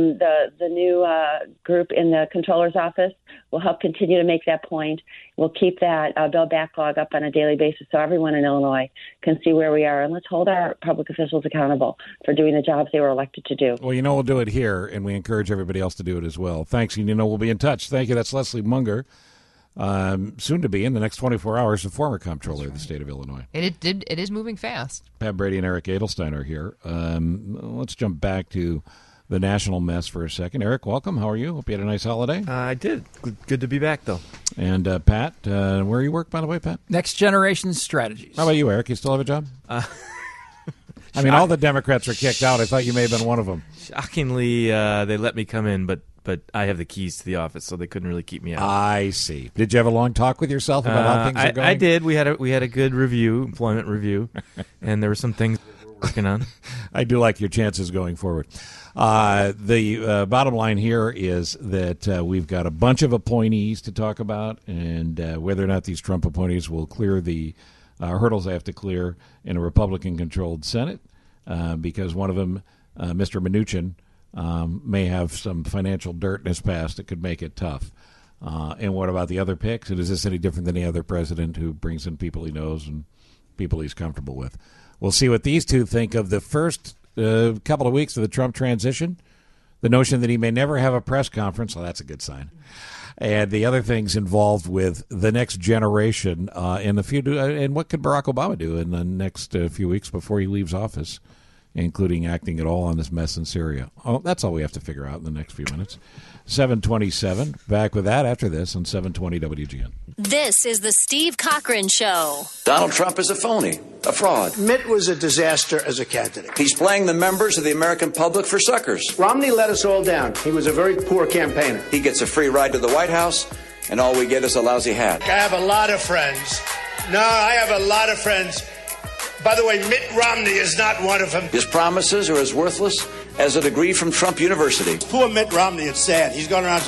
the new group in the controller's office will help continue to make that point. We'll keep that bill backlog up on a daily basis so everyone in Illinois can see where we are. And let's hold our public officials accountable for doing the jobs they were elected to do. Well, we'll do it here, and we encourage everybody else to do it as well. Thanks, and we'll be in touch. Thank you. That's Leslie Munger, soon to be in the next 24 hours, the former comptroller of the state of Illinois. It is moving fast. Pat Brady and Eric Edelstein are here. Let's jump back to the national mess for a second. Eric, welcome. How are you? Hope you had a nice holiday. I did. Good to be back, though. And Pat, where you work, by the way, Pat? Next Generation Strategies. How about you, Eric? You still have a job? All the Democrats are kicked out. I thought you may have been one of them. Shockingly, they let me come in, but I have the keys to the office, so they couldn't really keep me out. I see. Did you have a long talk with yourself about how things are going? I did. We had a good employment review, and there were some things that we're working on. I do like your chances going forward. The bottom line here is that we've got a bunch of appointees to talk about, and whether or not these Trump appointees will clear the hurdles they have to clear in a Republican-controlled Senate, because one of them, Mr. Mnuchin, may have some financial dirt in his past that could make it tough. And what about the other picks? And is this any different than any other president who brings in people he knows and people he's comfortable with? We'll see what these two think of the first couple of weeks of the Trump transition. The notion that he may never have a press conference, well, that's a good sign. And the other things involved with the next generation in the future, and what could Barack Obama do in the next few weeks before he leaves office, including acting at all on this mess in Syria. Oh, that's all we have to figure out in the next few minutes. 7:27. Back with that after this on 720 WGN. This is the Steve Cochran Show. Donald Trump is a phony, a fraud. Mitt was a disaster as a candidate. He's playing the members of the American public for suckers. Romney let us all down. He was a very poor campaigner. He gets a free ride to the White House, and all we get is a lousy hat. I have a lot of friends. I have a lot of friends. By the way, Mitt Romney is not one of them. His promises are as worthless as a degree from Trump University. Poor Mitt Romney, it's sad. He's going around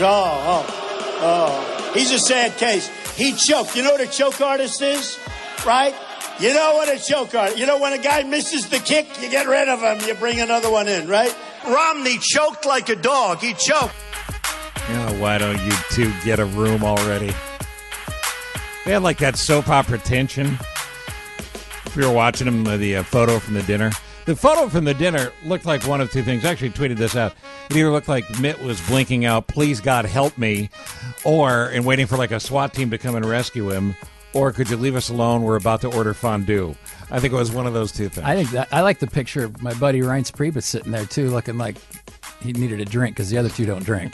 saying, he's a sad case. He choked. You know what a choke artist is, right? You know what a choke artist. You know when a guy misses the kick, you get rid of him. You bring another one in, right? Romney choked like a dog. He choked. Oh, why don't you two get a room already? They had like that soap opera tension. We were watching him, the photo from the dinner. The photo from the dinner looked like one of two things. I actually tweeted this out. It either looked like Mitt was blinking out, "Please God help me," and waiting for like a SWAT team to come and rescue him, or "Could you leave us alone? We're about to order fondue." I think it was one of those two things. I like the picture of my buddy Reince Priebus sitting there too, looking like he needed a drink because the other two don't drink.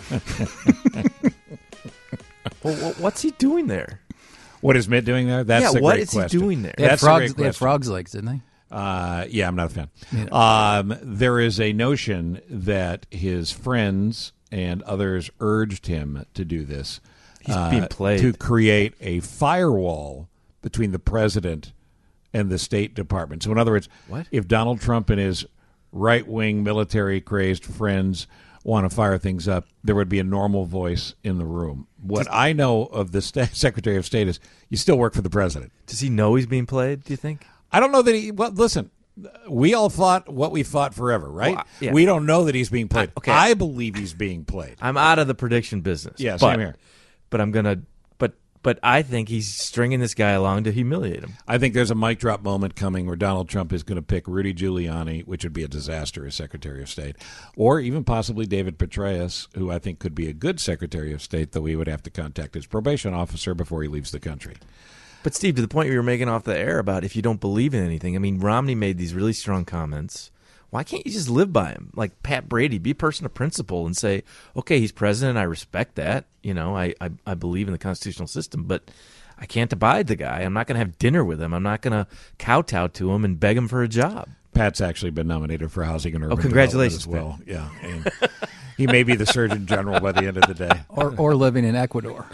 Well, what's he doing there? What is Mitt doing there? That's a what great is question. he doing there? They had frogs legs, didn't they? Yeah, I'm not a fan. There is a notion that his friends and others urged him to do this. He's being played. To create a firewall between the president and the State Department. So, in other words, if Donald Trump and his right-wing, military-crazed friends want to fire things up, there would be a normal voice in the room. What I know of the Secretary of State is you still work for the president. Does he know he's being played, do you think? I don't know that he... Well, listen, we all thought what we thought forever, right? Well, yeah. We don't know that he's being played. Okay. I believe he's being played. I'm out of the prediction business. Yeah, same here. But I'm going to... But I think he's stringing this guy along to humiliate him. I think there's a mic drop moment coming where Donald Trump is going to pick Rudy Giuliani, which would be a disaster as Secretary of State, or even possibly David Petraeus, who I think could be a good Secretary of State, though he would have to contact his probation officer before he leaves the country. But, Steve, to the point you were making off the air about if you don't believe in anything, I mean, Romney made these really strong comments. Why can't you just live by him? Like Pat Brady, be a person of principle and say, okay, he's president, I respect that. You know, I believe in the constitutional system, but I can't abide the guy. I'm not going to have dinner with him. I'm not going to kowtow to him and beg him for a job. Pat's actually been nominated for Housing and Urban congratulations, Development as well. Yeah, and he may be the Surgeon General by the end of the day. Or living in Ecuador.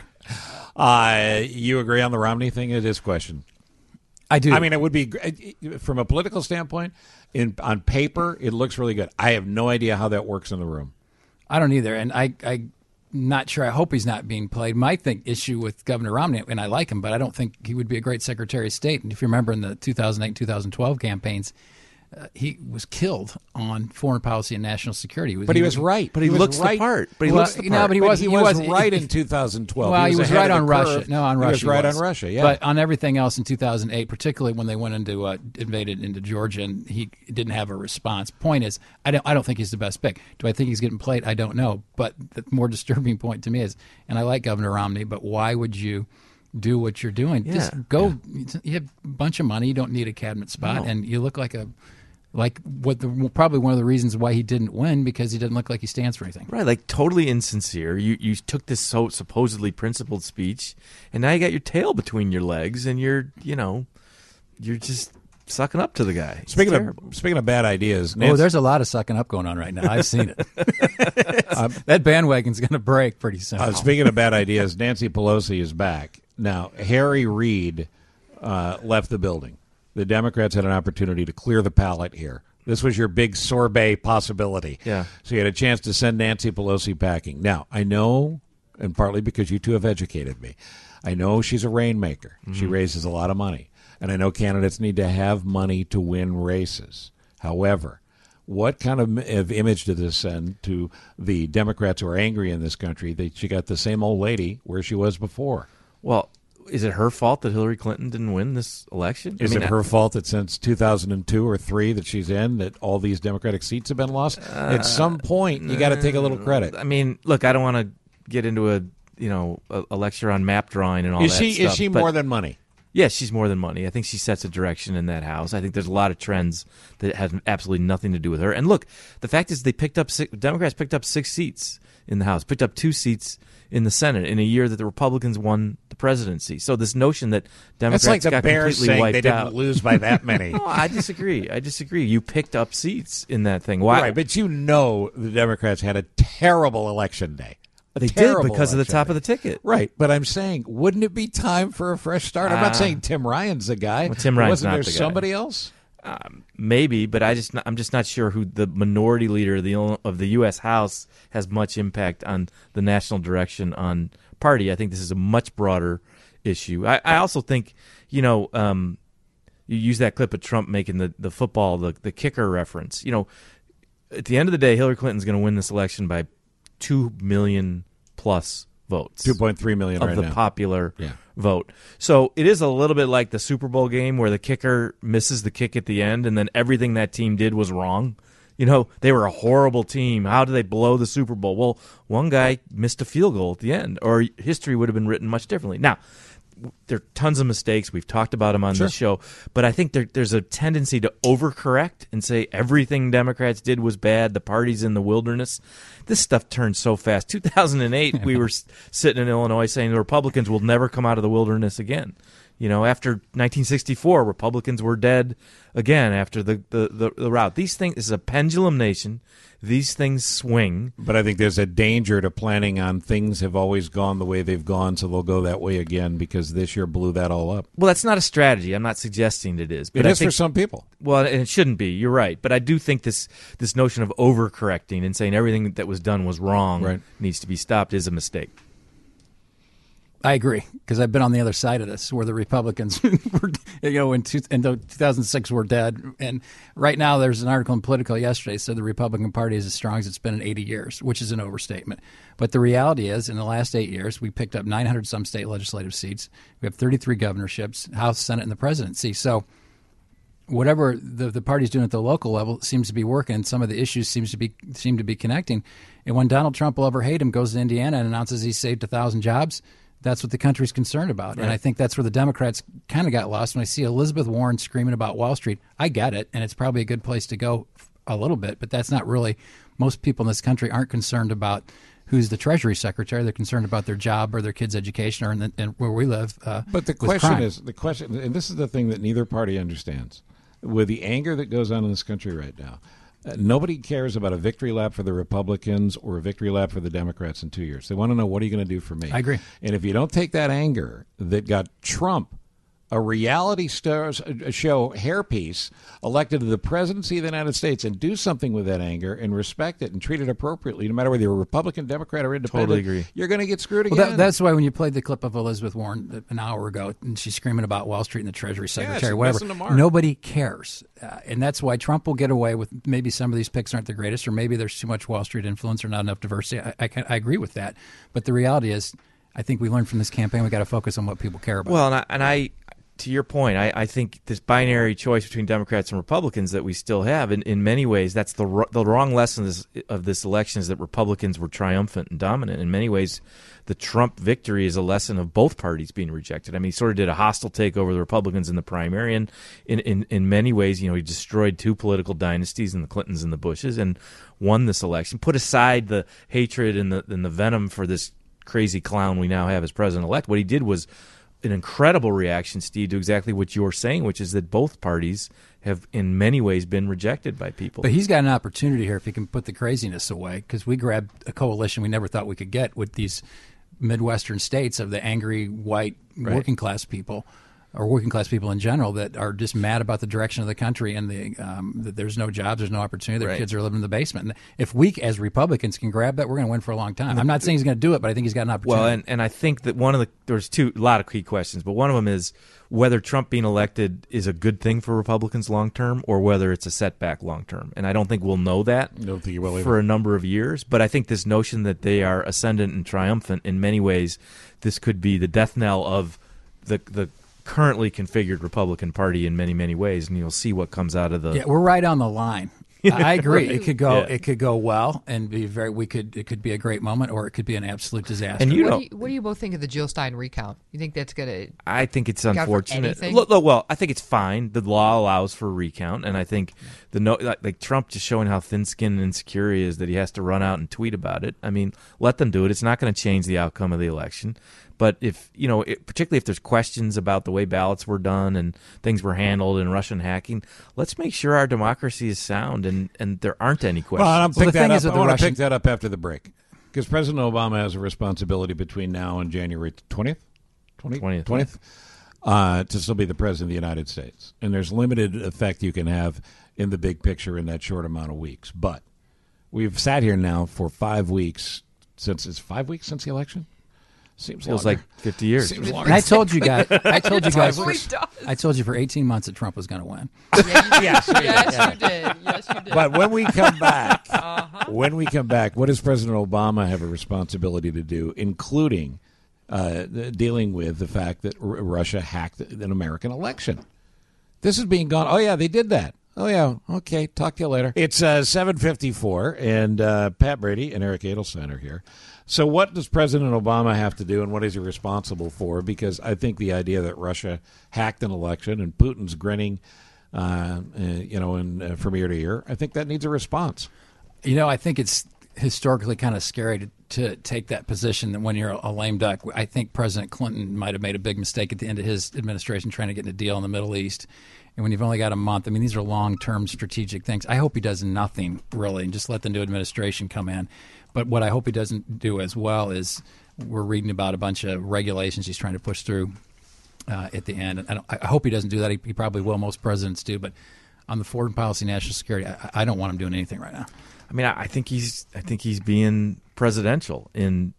You agree on the Romney thing? It is a question. I do. I mean, it would be, from a political standpoint, on paper, it looks really good. I have no idea how that works in the room. I don't either, and I'm not sure. I hope he's not being played. My issue with Governor Romney, and I like him, but I don't think he would be a great Secretary of State. And if you remember in the 2008 2012 campaigns, he was killed on foreign policy and national security. But he was right. But he looks the part. But he looks the part. No, but he was right in 2012. Well, he was right on Russia. No, on Russia. He was right on Russia, yeah. But on everything else in 2008, particularly when they went into invaded into Georgia, and he didn't have a response. Point is, I don't think he's the best pick. Do I think he's getting played? I don't know. But the more disturbing point to me is, and I like Governor Romney, but why would you do what you're doing? Yeah. Just go. Yeah. You have a bunch of money. You don't need a cabinet spot, and you look like probably one of the reasons why he didn't win, because he didn't look like he stands for anything. Right, like totally insincere. You took this supposedly principled speech, and now you got your tail between your legs, and you're just sucking up to the guy. Speaking of bad ideas, there's a lot of sucking up going on right now. I've seen it. That bandwagon's going to break pretty soon. Speaking of bad ideas, Nancy Pelosi is back now. Harry Reid left the building. The Democrats had an opportunity to clear the palate here. This was your big sorbet possibility. Yeah. So you had a chance to send Nancy Pelosi packing. Now, I know, and partly because you two have educated me, I know she's a rainmaker. Mm-hmm. She raises a lot of money. And I know candidates need to have money to win races. However, what kind of image did this send to the Democrats who are angry in this country that she got the same old lady where she was before? Well, is it her fault that Hillary Clinton didn't win this election? Is it her fault that since 2002 or 3 that she's in, that all these Democratic seats have been lost? At some point, you got to take a little credit. I mean, look, I don't want to get into a lecture on map drawing and all that stuff. Is she more than money? Yes, she's more than money. I think she sets a direction in that house. I think there's a lot of trends that have absolutely nothing to do with her. And look, the fact is Democrats picked up 6 seats in the House, picked up 2 seats in the Senate in a year that the Republicans won the presidency. So this notion that Democrats That's like the got Bears completely saying wiped they didn't out. lose by that many. No, I disagree. You picked up seats in that thing. Why? Right, but the Democrats had a terrible election day. They did because of the top of the ticket. Right, but I'm saying, wouldn't it be time for a fresh start? I'm not saying Tim Ryan's the guy. Well, Tim Ryan's Wasn't not there the guy. somebody else? Maybe, but I'm just not sure who the minority leader of the U.S. House has much impact on the national direction on party. I think this is a much broader issue. I also think, you use that clip of Trump making the football, the kicker reference. At the end of the day, Hillary Clinton's going to win this election by 2 million plus votes. 2.3 million of right the now. Popular vote. So it is a little bit like the Super Bowl game where the kicker misses the kick at the end and then everything that team did was wrong. They were a horrible team. How did they blow the Super Bowl? Well, one guy missed a field goal at the end, or history would have been written much differently. Now, there are tons of mistakes. We've talked about them on this show. But I think there's a tendency to overcorrect and say everything Democrats did was bad, the party's in the wilderness. This stuff turns so fast. 2008, we were sitting in Illinois saying the Republicans will never come out of the wilderness again. After 1964, Republicans were dead again after the rout. These things, this is a pendulum nation. These things swing. But I think there's a danger to planning on things have always gone the way they've gone, so they'll go that way again because this year blew that all up. Well, that's not a strategy. I'm not suggesting it is. But It is for some people. Well, and it shouldn't be. You're right. But I do think this notion of overcorrecting and saying everything that was done was wrong needs to be stopped is a mistake. I agree, because I've been on the other side of this, where the Republicans were, in 2006 were dead. And right now there's an article in Politico yesterday that said the Republican Party is as strong as it's been in 80 years, which is an overstatement. But the reality is, in the last 8 years, we picked up 900-some state legislative seats. We have 33 governorships, House, Senate, and the presidency. So whatever the party's doing at the local level seems to be working. Some of the issues seem to be connecting. And when Donald Trump, will ever hate him, goes to Indiana and announces he saved 1,000 jobs, that's what the country's concerned about. Right. And I think that's where the Democrats kind of got lost. When I see Elizabeth Warren screaming about Wall Street, I get it, and it's probably a good place to go a little bit, but that's not really – most people in this country aren't concerned about who's the Treasury Secretary. They're concerned about their job or their kids' education or in where we live. But the question is, and this is the thing that neither party understands, with the anger that goes on in this country right now, nobody cares about a victory lap for the Republicans or a victory lap for the Democrats in 2 years. They want to know, what are you going to do for me? I agree. And if you don't take that anger that got Trump, a reality show hairpiece, elected to the presidency of the United States, and do something with that anger and respect it and treat it appropriately, no matter whether you're a Republican, Democrat, or independent, totally agree. You're going to get screwed again. Well, that's why when you played the clip of Elizabeth Warren an hour ago, and she's screaming about Wall Street and the Treasury Secretary, whatever, nobody cares. And that's why Trump will get away with maybe some of these picks aren't the greatest, or maybe there's too much Wall Street influence or not enough diversity. I agree with that. But the reality is, I think we learned from this campaign we got to focus on what people care about. Well, and I to your point, I think this binary choice between Democrats and Republicans that we still have, in many ways, that's the wrong lesson of this election, is that Republicans were triumphant and dominant. In many ways, the Trump victory is a lesson of both parties being rejected. I mean, he sort of did a hostile takeover of the Republicans in the primary, and in many ways, he destroyed two political dynasties in the Clintons and the Bushes and won this election. Put aside the hatred and the venom for this crazy clown we now have as president-elect. What he did was an incredible reaction, Steve, to exactly what you're saying, which is that both parties have in many ways been rejected by people. But he's got an opportunity here if he can put the craziness away, because we grabbed a coalition we never thought we could get with these Midwestern states of the angry white working class people, or working class people in general, that are just mad about the direction of the country and that there's no jobs, there's no opportunity, their kids are living in the basement. And if we as Republicans can grab that, we're going to win for a long time. I'm not saying he's going to do it, but I think he's got an opportunity. Well, and I think that there's a lot of key questions, but one of them is whether Trump being elected is a good thing for Republicans long term, or whether it's a setback long term. And I don't think we'll know that for a number of years. But I think this notion that they are ascendant and triumphant, in many ways, this could be the death knell of the currently configured Republican Party in many, many ways, and you'll see what comes out of the. Yeah, we're right on the line. I agree. Right. It could go well and be it could be a great moment, or it could be an absolute disaster. And what do you both think of the Jill Stein recount? You think that's going to? I think it's unfortunate. Well, I think it's fine. The law allows for a recount, and I think Trump just showing how thin-skinned and insecure he is that he has to run out and tweet about it. I mean, let them do it. It's not going to change the outcome of the election. But if particularly if there's questions about the way ballots were done and things were handled and Russian hacking, let's make sure our democracy is sound and there aren't any questions. Well, I want to pick that up after the break, because President Obama has a responsibility between now and January 20th to still be the president of the United States, and there's limited effect you can have in the big picture in that short amount of weeks. But we've sat here now for 5 weeks since the election. Feels like 50 years. And I told you guys. I told you for 18 months that Trump was going to win. Yes, you did. But when we come back, what does President Obama have a responsibility to do, including dealing with the fact that Russia hacked an American election? This is being gone. Oh yeah, they did that. Oh, yeah. Okay. Talk to you later. It's 7:54, and Pat Brady and Eric Edelstein are here. So what does President Obama have to do, and what is he responsible for? Because I think the idea that Russia hacked an election and Putin's grinning, from ear to ear, I think that needs a response. I think historically kind of scary to take that position that when you're a lame duck. I think President Clinton might have made a big mistake at the end of his administration trying to get a deal in the Middle East. And when you've only got a month, I mean, these are long-term strategic things. I hope he does nothing, really, and just let the new administration come in. But what I hope he doesn't do as well is we're reading about a bunch of regulations he's trying to push through at the end. And I hope he doesn't do that. He probably will. Most presidents do. But on the foreign policy, national security, I don't want him doing anything right now. I mean, I think he's being presidential. In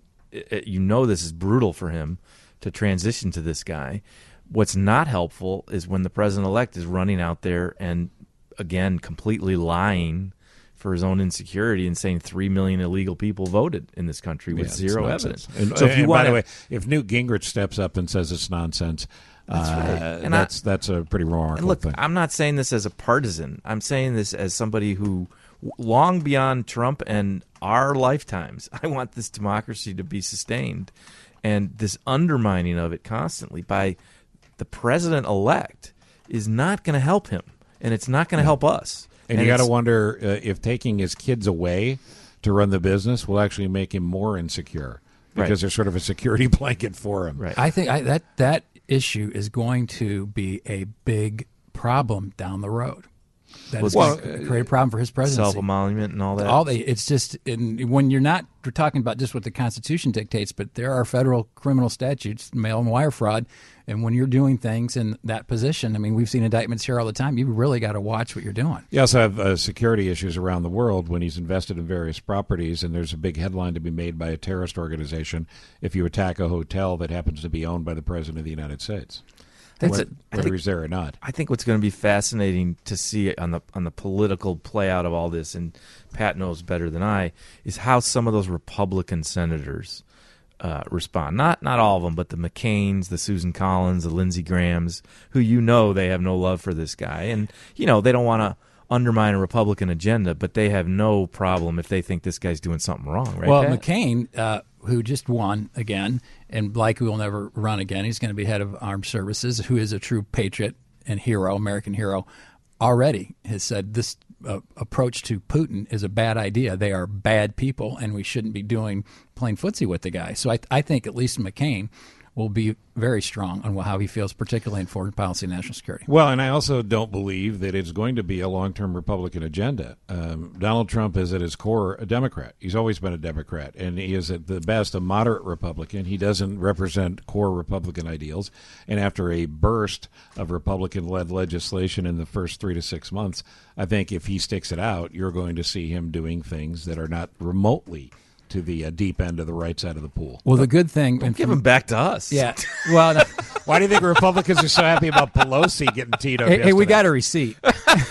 this is brutal for him to transition to this guy. What's not helpful is when the president-elect is running out there and, again, completely lying for his own insecurity and saying 3 million illegal people voted in this country with zero evidence. So if by the way, if Newt Gingrich steps up and says it's nonsense, that's right. And that's a pretty remarkable thing. I'm not saying this as a partisan. I'm saying this as somebody who, long beyond Trump and our lifetimes, I want this democracy to be sustained. And this undermining of it constantly by the president-elect is not going to help him, and it's not going to help us. And you got to wonder if taking his kids away to run the business will actually make him more insecure because they're sort of a security blanket for him. Right. I think that issue is going to be a big problem down the road. That is going to create a problem for his presidency. Self-emolument and all that. It's just when you're not talking about just what the Constitution dictates, but there are federal criminal statutes, mail and wire fraud, and when you're doing things in that position, I mean, we've seen indictments here all the time. You've really got to watch what you're doing. You also have security issues around the world when he's invested in various properties, and there's a big headline to be made by a terrorist organization if you attack a hotel that happens to be owned by the President of the United States. Whether he's there or not. I think what's going to be fascinating to see on the political play out of all this, and Pat knows better than I, is how some of those Republican senators respond. Not all of them, but the McCains, the Susan Collins, the Lindsey Grahams, who they have no love for this guy. And, they don't want to undermine a Republican agenda, but they have no problem if they think this guy's doing something wrong, right? Well, Pat? McCain, who just won again, and likely will never run again, he's going to be head of armed services, who is a true patriot and hero, American hero, already has said this approach to Putin is a bad idea. They are bad people, and we shouldn't be playing footsie with the guy. So I think at least McCain will be very strong on how he feels, particularly in foreign policy and national security. Well, and I also don't believe that it's going to be a long-term Republican agenda. Donald Trump is at his core a Democrat. He's always been a Democrat, and he is at the best a moderate Republican. He doesn't represent core Republican ideals. And after a burst of Republican-led legislation in the first 3 to 6 months, I think if he sticks it out, you're going to see him doing things that are not remotely to the deep end of the right side of the pool. Well, the good thing... Don't give him back to us. Yeah. Well, no. Why do you think Republicans are so happy about Pelosi getting teed up Hey, we got a receipt.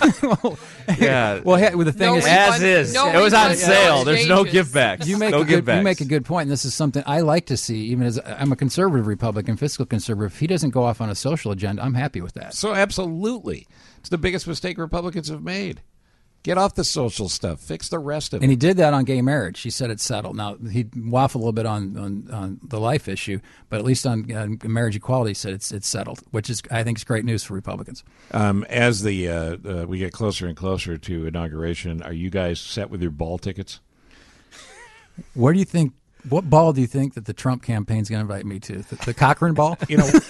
Yeah. Well, the thing is... As is. It was on sale. There's no give backs. You make a good point, and this is something I like to see, even as I'm a conservative Republican, fiscal conservative. If he doesn't go off on a social agenda, I'm happy with that. So absolutely. It's the biggest mistake Republicans have made. Get off the social stuff. Fix the rest of it. And he did that on gay marriage. He said it's settled. Now, he waffled a little bit on the life issue, but at least on marriage equality, he said it's settled, which is, I think, is great news for Republicans. As we get closer and closer to inauguration, are you guys set with your ball tickets? Where do you think? What ball do you think that the Trump campaign is going to invite me to? The Cochran ball?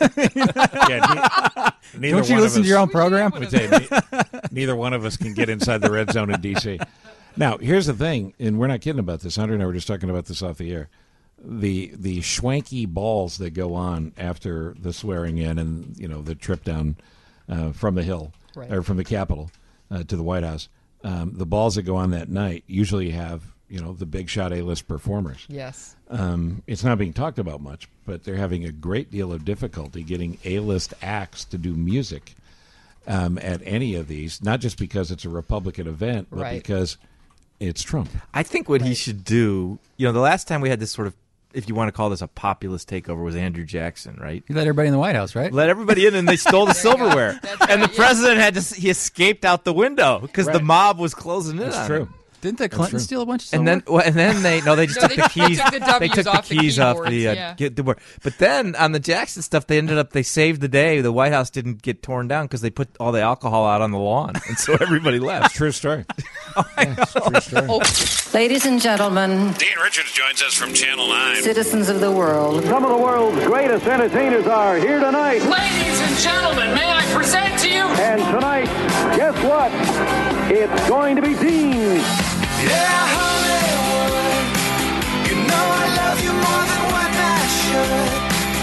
Don't you listen to your own program? Neither one of us can get inside the red zone in D.C. Now, here's the thing, and we're not kidding about this. Hunter and I were just talking about this off the air. The schwanky balls that go on after the swearing in and the trip down from the Hill or from the Capitol to the White House, the balls that go on that night usually have the big shot A-list performers. Yes. It's not being talked about much, but they're having a great deal of difficulty getting A-list acts to do music at any of these, not just because it's a Republican event, but because it's Trump. I think what he should do, the last time we had this sort of, if you want to call this a populist takeover, was Andrew Jackson, right? He let everybody in the White House, right? Let everybody in, and they stole the silverware. And the president he escaped out the window because the mob was closing in on him. That's true. Didn't the Clintons steal a bunch of And silverware? then they just took the keys. took the They W's took the off the keys off keyboards, the yeah. the board. But then on the Jackson stuff, they saved the day. The White House didn't get torn down because they put all the alcohol out on the lawn, and so everybody left. True story. True story. Ladies and gentlemen, Dean Richards joins us from Channel 9. citizens of the world, Some of the world's greatest entertainers are here tonight. Ladies and gentlemen, may I present to you? And tonight, guess what? It's going to be Dean. Yeah, Hollywood, you know I love you more than what I should.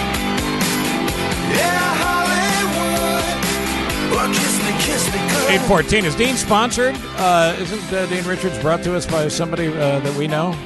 Yeah, Hollywood, well, kiss me good. 814. Is Dean sponsored? Isn't Dean Richards brought to us by somebody that we know?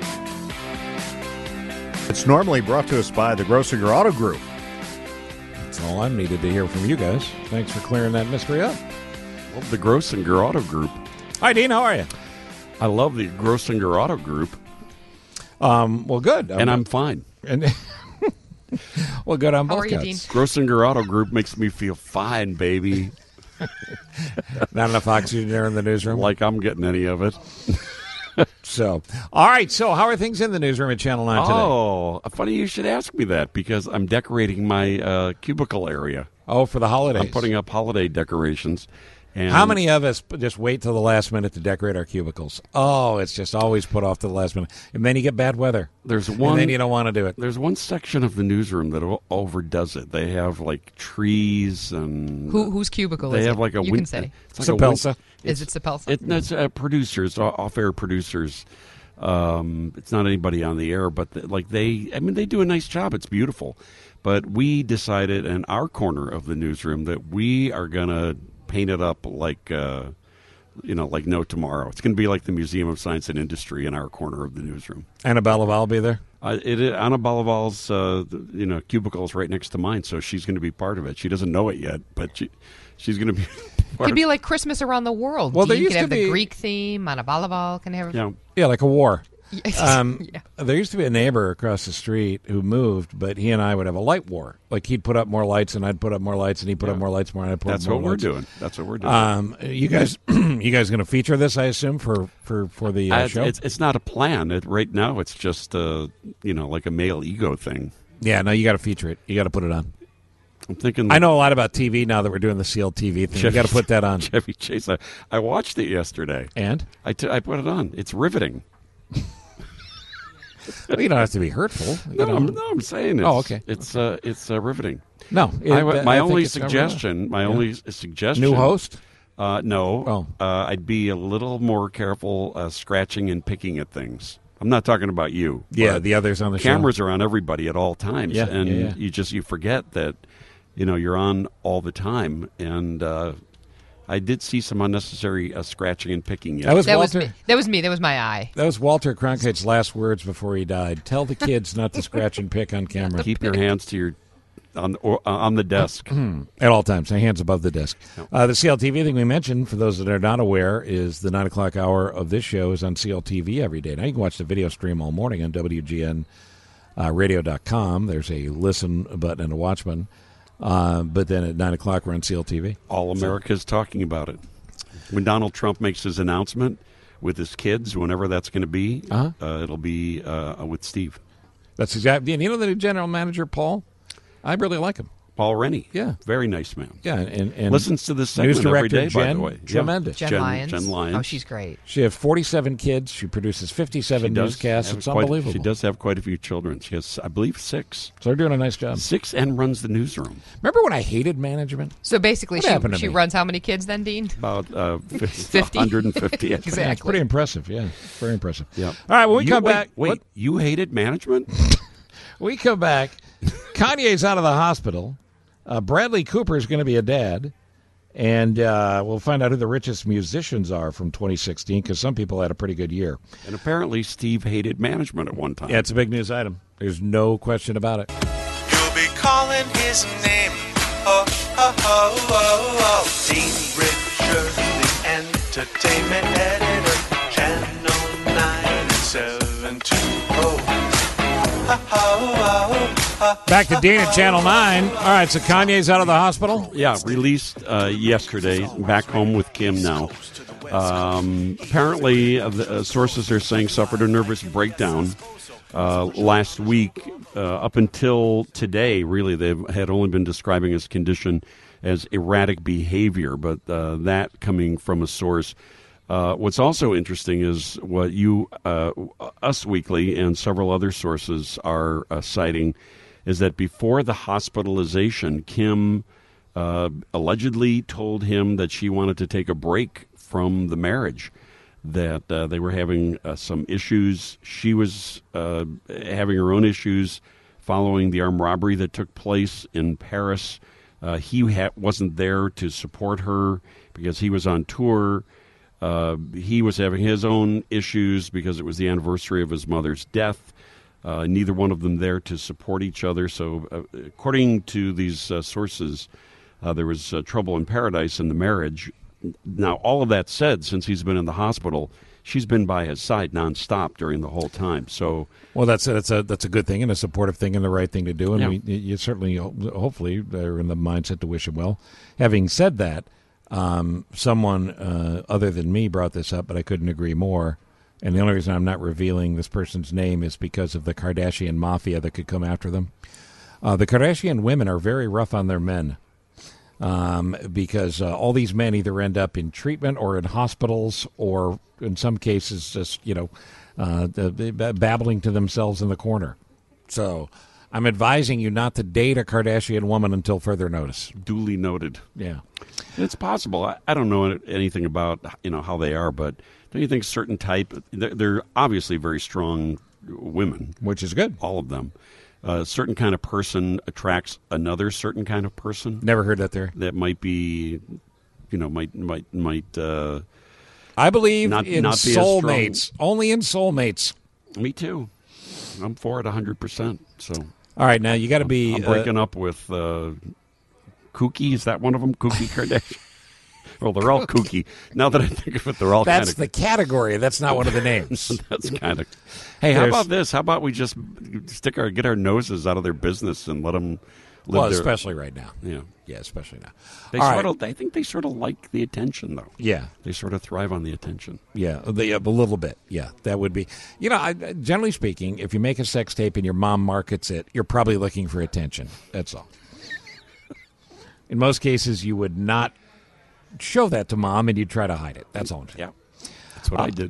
It's normally brought to us by the Grossinger Auto Group. That's all I needed to hear from you guys. Thanks for clearing that mystery up. Well, the Grossinger Auto Group. Hi, Dean. How are you? I love the Grossinger Auto Group. Well, good. And I'm fine. And well, good on How both are you, counts. Grossinger Auto Group makes me feel fine, baby. Not enough oxygen there in the newsroom. Like I'm getting any of it. So, all right. So, how are things in the newsroom at Channel 9 today? Oh, funny you should ask me that because I'm decorating my cubicle area. Oh, for the holidays. I'm putting up holiday decorations. And How many of us just wait till the last minute to decorate our cubicles? Oh, it's just always put off to the last minute. And then you get bad weather. There's one, and then you don't want to do it. There's one section of the newsroom that overdoes it. They have like trees and Whose cubicle they is have it? like a You win- can say. It's like Sapelsa. Is it Sapelsa? It's producers, off-air producers. It's not anybody on the air, but they do a nice job. It's beautiful. But we decided in our corner of the newsroom that we are going to paint it up like no tomorrow. It's going to be like the Museum of Science and Industry in our corner of the newsroom. Annabelle Laval will be there? Anna Balaval's cubicle is right next to mine, so she's going to be part of it. She doesn't know it yet, but she's going to be It could be like Christmas around the world. Well, there you used could have to the be- Greek theme, Manabalaval can have. Yeah, like a war. Yeah. There used to be a neighbor across the street who moved, but he and I would have a light war. Like he'd put up more lights, and I'd put up more lights, and he'd put up more lights, and I'd put That's up more what we're lights. doing. That's what we're doing. You guys going to feature this? I assume for the show. It's not a plan. Right now, it's just like a male ego thing. Yeah, no, you got to feature it. You got to put it on. I'm thinking. I know a lot about TV now that we're doing the CLTV thing. You got to put that on. Chevy Chase. I watched it yesterday, and I put it on. It's riveting. Well, you don't have to be hurtful. I'm saying it's, okay. It's riveting. No, my I only think it's suggestion. My only suggestion. New host? No. I'd be a little more careful scratching and picking at things. I'm not talking about you. Yeah, but the others on the show. Cameras are on everybody at all times, Yeah, and yeah. you forget that you're on all the time. And I did see some unnecessary scratching and picking. That was Walter. That was me. That was my eye. That was Walter Cronkite's last words before he died. Tell the kids not to scratch and pick on camera. Keep your hands to on the desk at all times. Hands above the desk. The CLTV thing we mentioned, for those that are not aware, is the 9 o'clock hour of this show is on CLTV every day. Now you can watch the video stream all morning on WGNradio.com. There's a listen button and a watch button. But then at 9 o'clock, we're on CLTV. All America's talking about it. When Donald Trump makes his announcement with his kids, whenever that's going to be, it'll be with Steve. That's exactly. And you know the new general manager, Paul? I really like him. Paul Rennie. Yeah. Very nice man. Yeah, and listens to this segment news director every day, by Jen the way. Tremendous. Jen Lyons. Jen Lyons. Oh, she's great. She has 47 kids. She produces 57 newscasts. It's unbelievable. She does have quite a few children. She has, I believe, 6. So they're doing a nice job. 6 and runs the newsroom. Remember when I hated management? So basically, What happened to she me? runs how many kids then, Dean? About 50. 150. I think. Yeah, it's pretty impressive. Yeah, very impressive. Yeah. All right, when we come back. Wait, you hated management? We come back. Kanye's out of the hospital. Bradley Cooper is going to be a dad. And we'll find out who the richest musicians are from 2016, because some people had a pretty good year. And apparently Steve hated management at one time. Yeah, it's a big news item. There's no question about it. You'll be calling his name. Oh, oh, oh, oh, oh. Dean Richards, the entertainment editor. Channel 9 and 720. Back to Dean at Channel 9. All right, so Kanye's out of the hospital? Yeah, released yesterday. Back home with Kim now. Apparently, sources are saying suffered a nervous breakdown last week. Up until today, really, they had only been describing his condition as erratic behavior, but that coming from a source. What's also interesting is what Us Weekly and several other sources are citing is that before the hospitalization, Kim allegedly told him that she wanted to take a break from the marriage, that they were having some issues. She was having her own issues following the armed robbery that took place in Paris. He wasn't there to support her because he was on tour. He was having his own issues because it was the anniversary of his mother's death. Neither one of them there to support each other. So according to these sources, there was trouble in paradise in the marriage. Now, all of that said, since he's been in the hospital, she's been by his side nonstop during the whole time. So, well, that's a good thing and a supportive thing and the right thing to do. And you certainly, hopefully, are in the mindset to wish him well. Having said that, someone other than me brought this up, but I couldn't agree more. And the only reason I'm not revealing this person's name is because of the Kardashian mafia that could come after them. The Kardashian women are very rough on their men. Because all these men either end up in treatment or in hospitals or in some cases just, babbling to themselves in the corner. So I'm advising you not to date a Kardashian woman until further notice. Duly noted. Yeah. It's possible. I don't know anything about, how they are, but don't you think certain type, they're obviously very strong women. Which is good. All of them. A certain kind of person attracts another certain kind of person. Never heard that there. That might be, might. I believe not in be soulmates. Only in soulmates. Me too. I'm for it 100%. So. All right, now you got to be. I'm breaking up with Kooky. Is that one of them? Kooky Kardashian. Well, they're all kooky. Now that I think of it, they're all That's the category. That's not one of the names. That's kind of... Hey, how about this? How about we just get our noses out of their business and let them live Well, especially right now. Yeah. Yeah, especially now. I think they sort of like the attention, though. Yeah. They sort of thrive on the attention. Yeah, a little bit. Yeah, that would be... generally speaking, if you make a sex tape and your mom markets it, you're probably looking for attention. That's all. In most cases, you would not show that to mom and you'd try to hide it. That's all I'm saying. Yeah. That's what I did.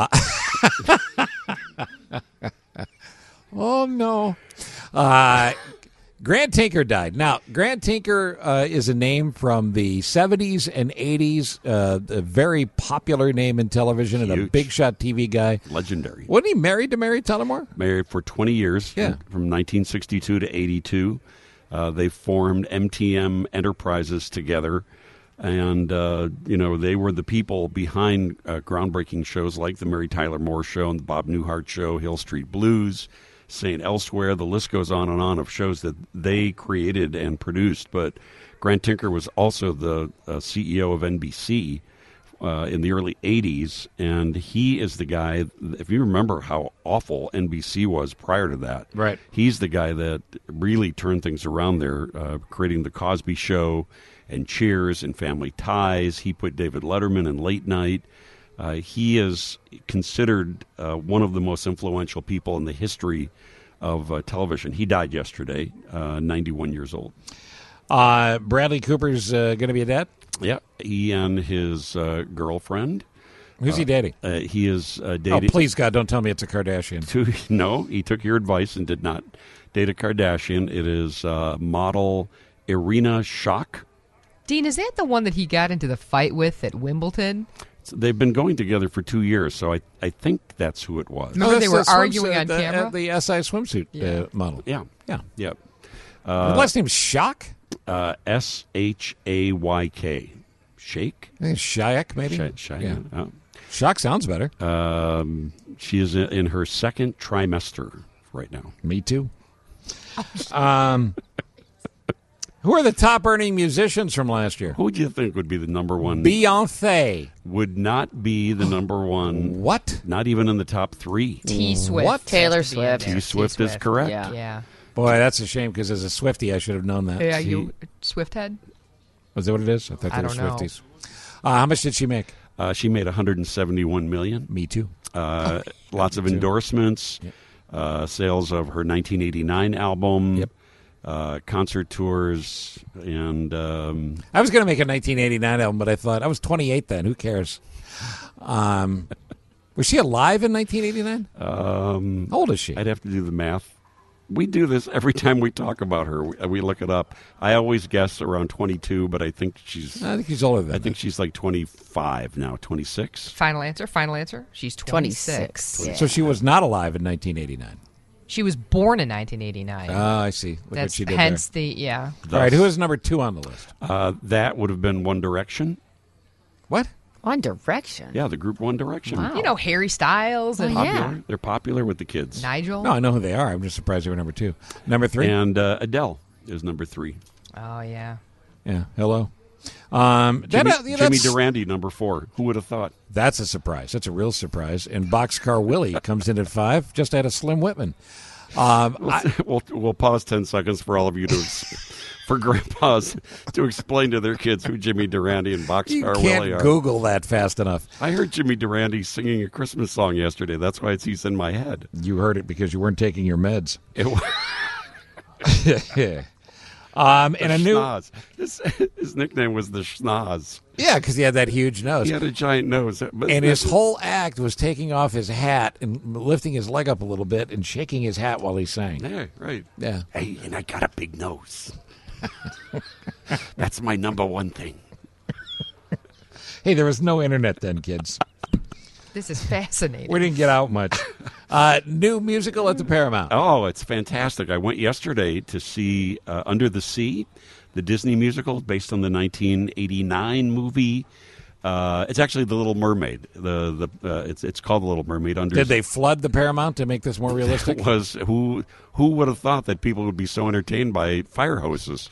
Oh, no. Grant Tinker died. Now, Grant Tinker is a name from the 70s and 80s, a very popular name in television. Huge. And a big shot TV guy. Legendary. Wasn't he married to Mary Tullamore? Married for 20 years. Yeah. From 1962 to 82. They formed MTM Enterprises together. And, they were the people behind groundbreaking shows like the Mary Tyler Moore Show and the Bob Newhart Show, Hill Street Blues, St. Elsewhere. The list goes on and on of shows that they created and produced. But Grant Tinker was also the CEO of NBC in the early 80s. And he is the guy, if you remember how awful NBC was prior to that, right? He's the guy that really turned things around there, creating The Cosby Show and Cheers and Family Ties. He put David Letterman in Late Night. He is considered one of the most influential people in the history of television. He died yesterday, 91 years old. Bradley Cooper's going to be a dad? Yeah, he and his girlfriend. Who's he dating? He is dating... Oh, please, God, don't tell me it's a Kardashian. No, he took your advice and did not date a Kardashian. It is model Irina Shayk. Dean, is that the one that he got into the fight with at Wimbledon? So they've been going together for 2 years, so I think that's who it was. Remember they were arguing on camera? The SI swimsuit model. Yeah. Yeah. Yep. The last name's Shayk? Shayk. Shake? Shayak, maybe? Shayak. Yeah. Shayk sounds better. She is in her second trimester right now. Me too. Who are the top-earning musicians from last year? Who would you think would be the number one? Beyonce. Would not be the number one. What? Not even in the top three. T-Swift. What? Taylor Swift. T-Swift is correct. Yeah. Boy, that's a shame because as a Swiftie, I should have known that. Yeah, you Swift head? Was that what it is? I thought they I were don't know. Swifties. How much did she make? She made $171 million. Me too. Lots of endorsements. Yep. Sales of her 1989 album. Yep. Concert tours, and I was going to make a 1989 album, but I thought I was 28 then. Who cares? Was she alive in 1989? How old is she? I'd have to do the math. We do this every time we talk about her. We look it up. I always guess around 22, but I think she's older than that. I think she's like 25 now, 26. Final answer. She's 26. Yeah. So she was not alive in 1989. She was born in 1989. Oh, I see. Look what That's she did hence there. yeah. All right, who is number 2 on the list? That would have been One Direction. What? One Direction? Yeah, the group One Direction. Wow. You know, Harry Styles and They're popular with the kids. Nigel. No, I know who they are. I'm just surprised they were number 2. Number 3? And Adele is number 3. Oh, yeah. Yeah, hello. Jimmy Durante, number 4. Who would have thought? That's a surprise. That's a real surprise. And Boxcar Willie comes in at 5, just ahead of Slim Whitman. We'll pause 10 seconds for all of you for grandpas to explain to their kids who Jimmy Durante and Boxcar Willie are. You can't Google that fast enough. I heard Jimmy Durante singing a Christmas song yesterday. That's why he's in my head. You heard it because you weren't taking your meds. And a new his nickname was the Schnoz. Yeah, because he had that huge nose. He had a giant nose, and his whole act was taking off his hat and lifting his leg up a little bit and shaking his hat while he sang. Yeah, right. Yeah. Hey, and I got a big nose. That's my number one thing. Hey, there was no internet then, kids. This is fascinating. We didn't get out much. New musical at the Paramount. Oh, it's fantastic. I went yesterday to see Under the Sea, the Disney musical based on the 1989 movie. It's actually The Little Mermaid. It's called The Little Mermaid. Did they flood the Paramount to make this more realistic? It was who would have thought that people would be so entertained by fire hoses?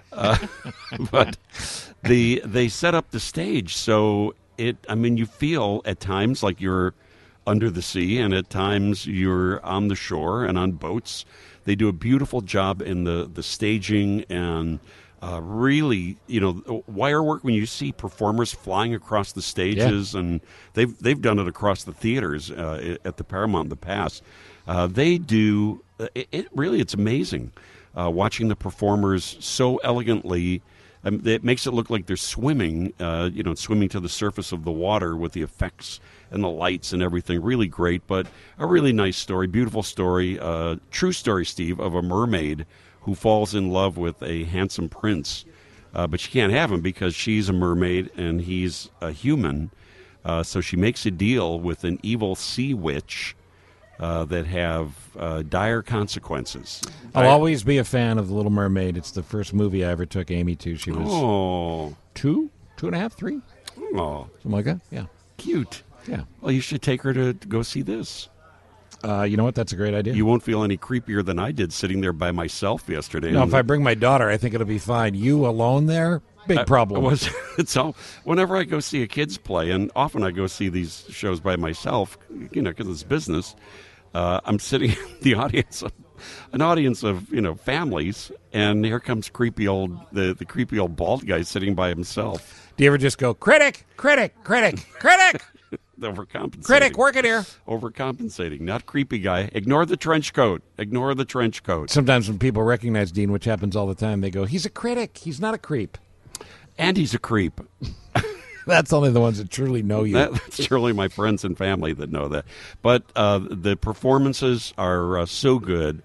But they set up the stage so you feel at times like you're under the sea, and at times you're on the shore and on boats. They do a beautiful job in the staging and really, wire work. When you see performers flying across the stages, and they've done it across the theaters at the Paramount in the past. They do it. Really, it's amazing watching the performers so elegantly. It makes it look like they're swimming, swimming to the surface of the water with the effects and the lights and everything. Really great, but a really nice story, beautiful story, true story, Steve, of a mermaid who falls in love with a handsome prince. But she can't have him because she's a mermaid and he's a human. So she makes a deal with an evil sea witch that have dire consequences. I'll always be a fan of The Little Mermaid. It's the first movie I ever took Amy to. She was 2, 2.5, 3. Oh, something like that. Yeah, cute. Yeah. Well, you should take her to go see this. You know what? That's a great idea. You won't feel any creepier than I did sitting there by myself yesterday. No, if I bring my daughter, I think it'll be fine. You alone there? Big problem. It's all, whenever I go see a kids play, and often I go see these shows by myself, because it's business. I'm sitting in the audience, an audience of families, and here comes the creepy old bald guy sitting by himself. Do you ever just go critic, critic, critic, critic? Overcompensating. Critic, work it here. Overcompensating, not creepy guy. Ignore the trench coat. Ignore the trench coat. Sometimes when people recognize Dean, which happens all the time, they go, "He's a critic. He's not a creep." And he's a creep. That's only the ones that truly know you. That's truly my friends and family that know that. But the performances are so good.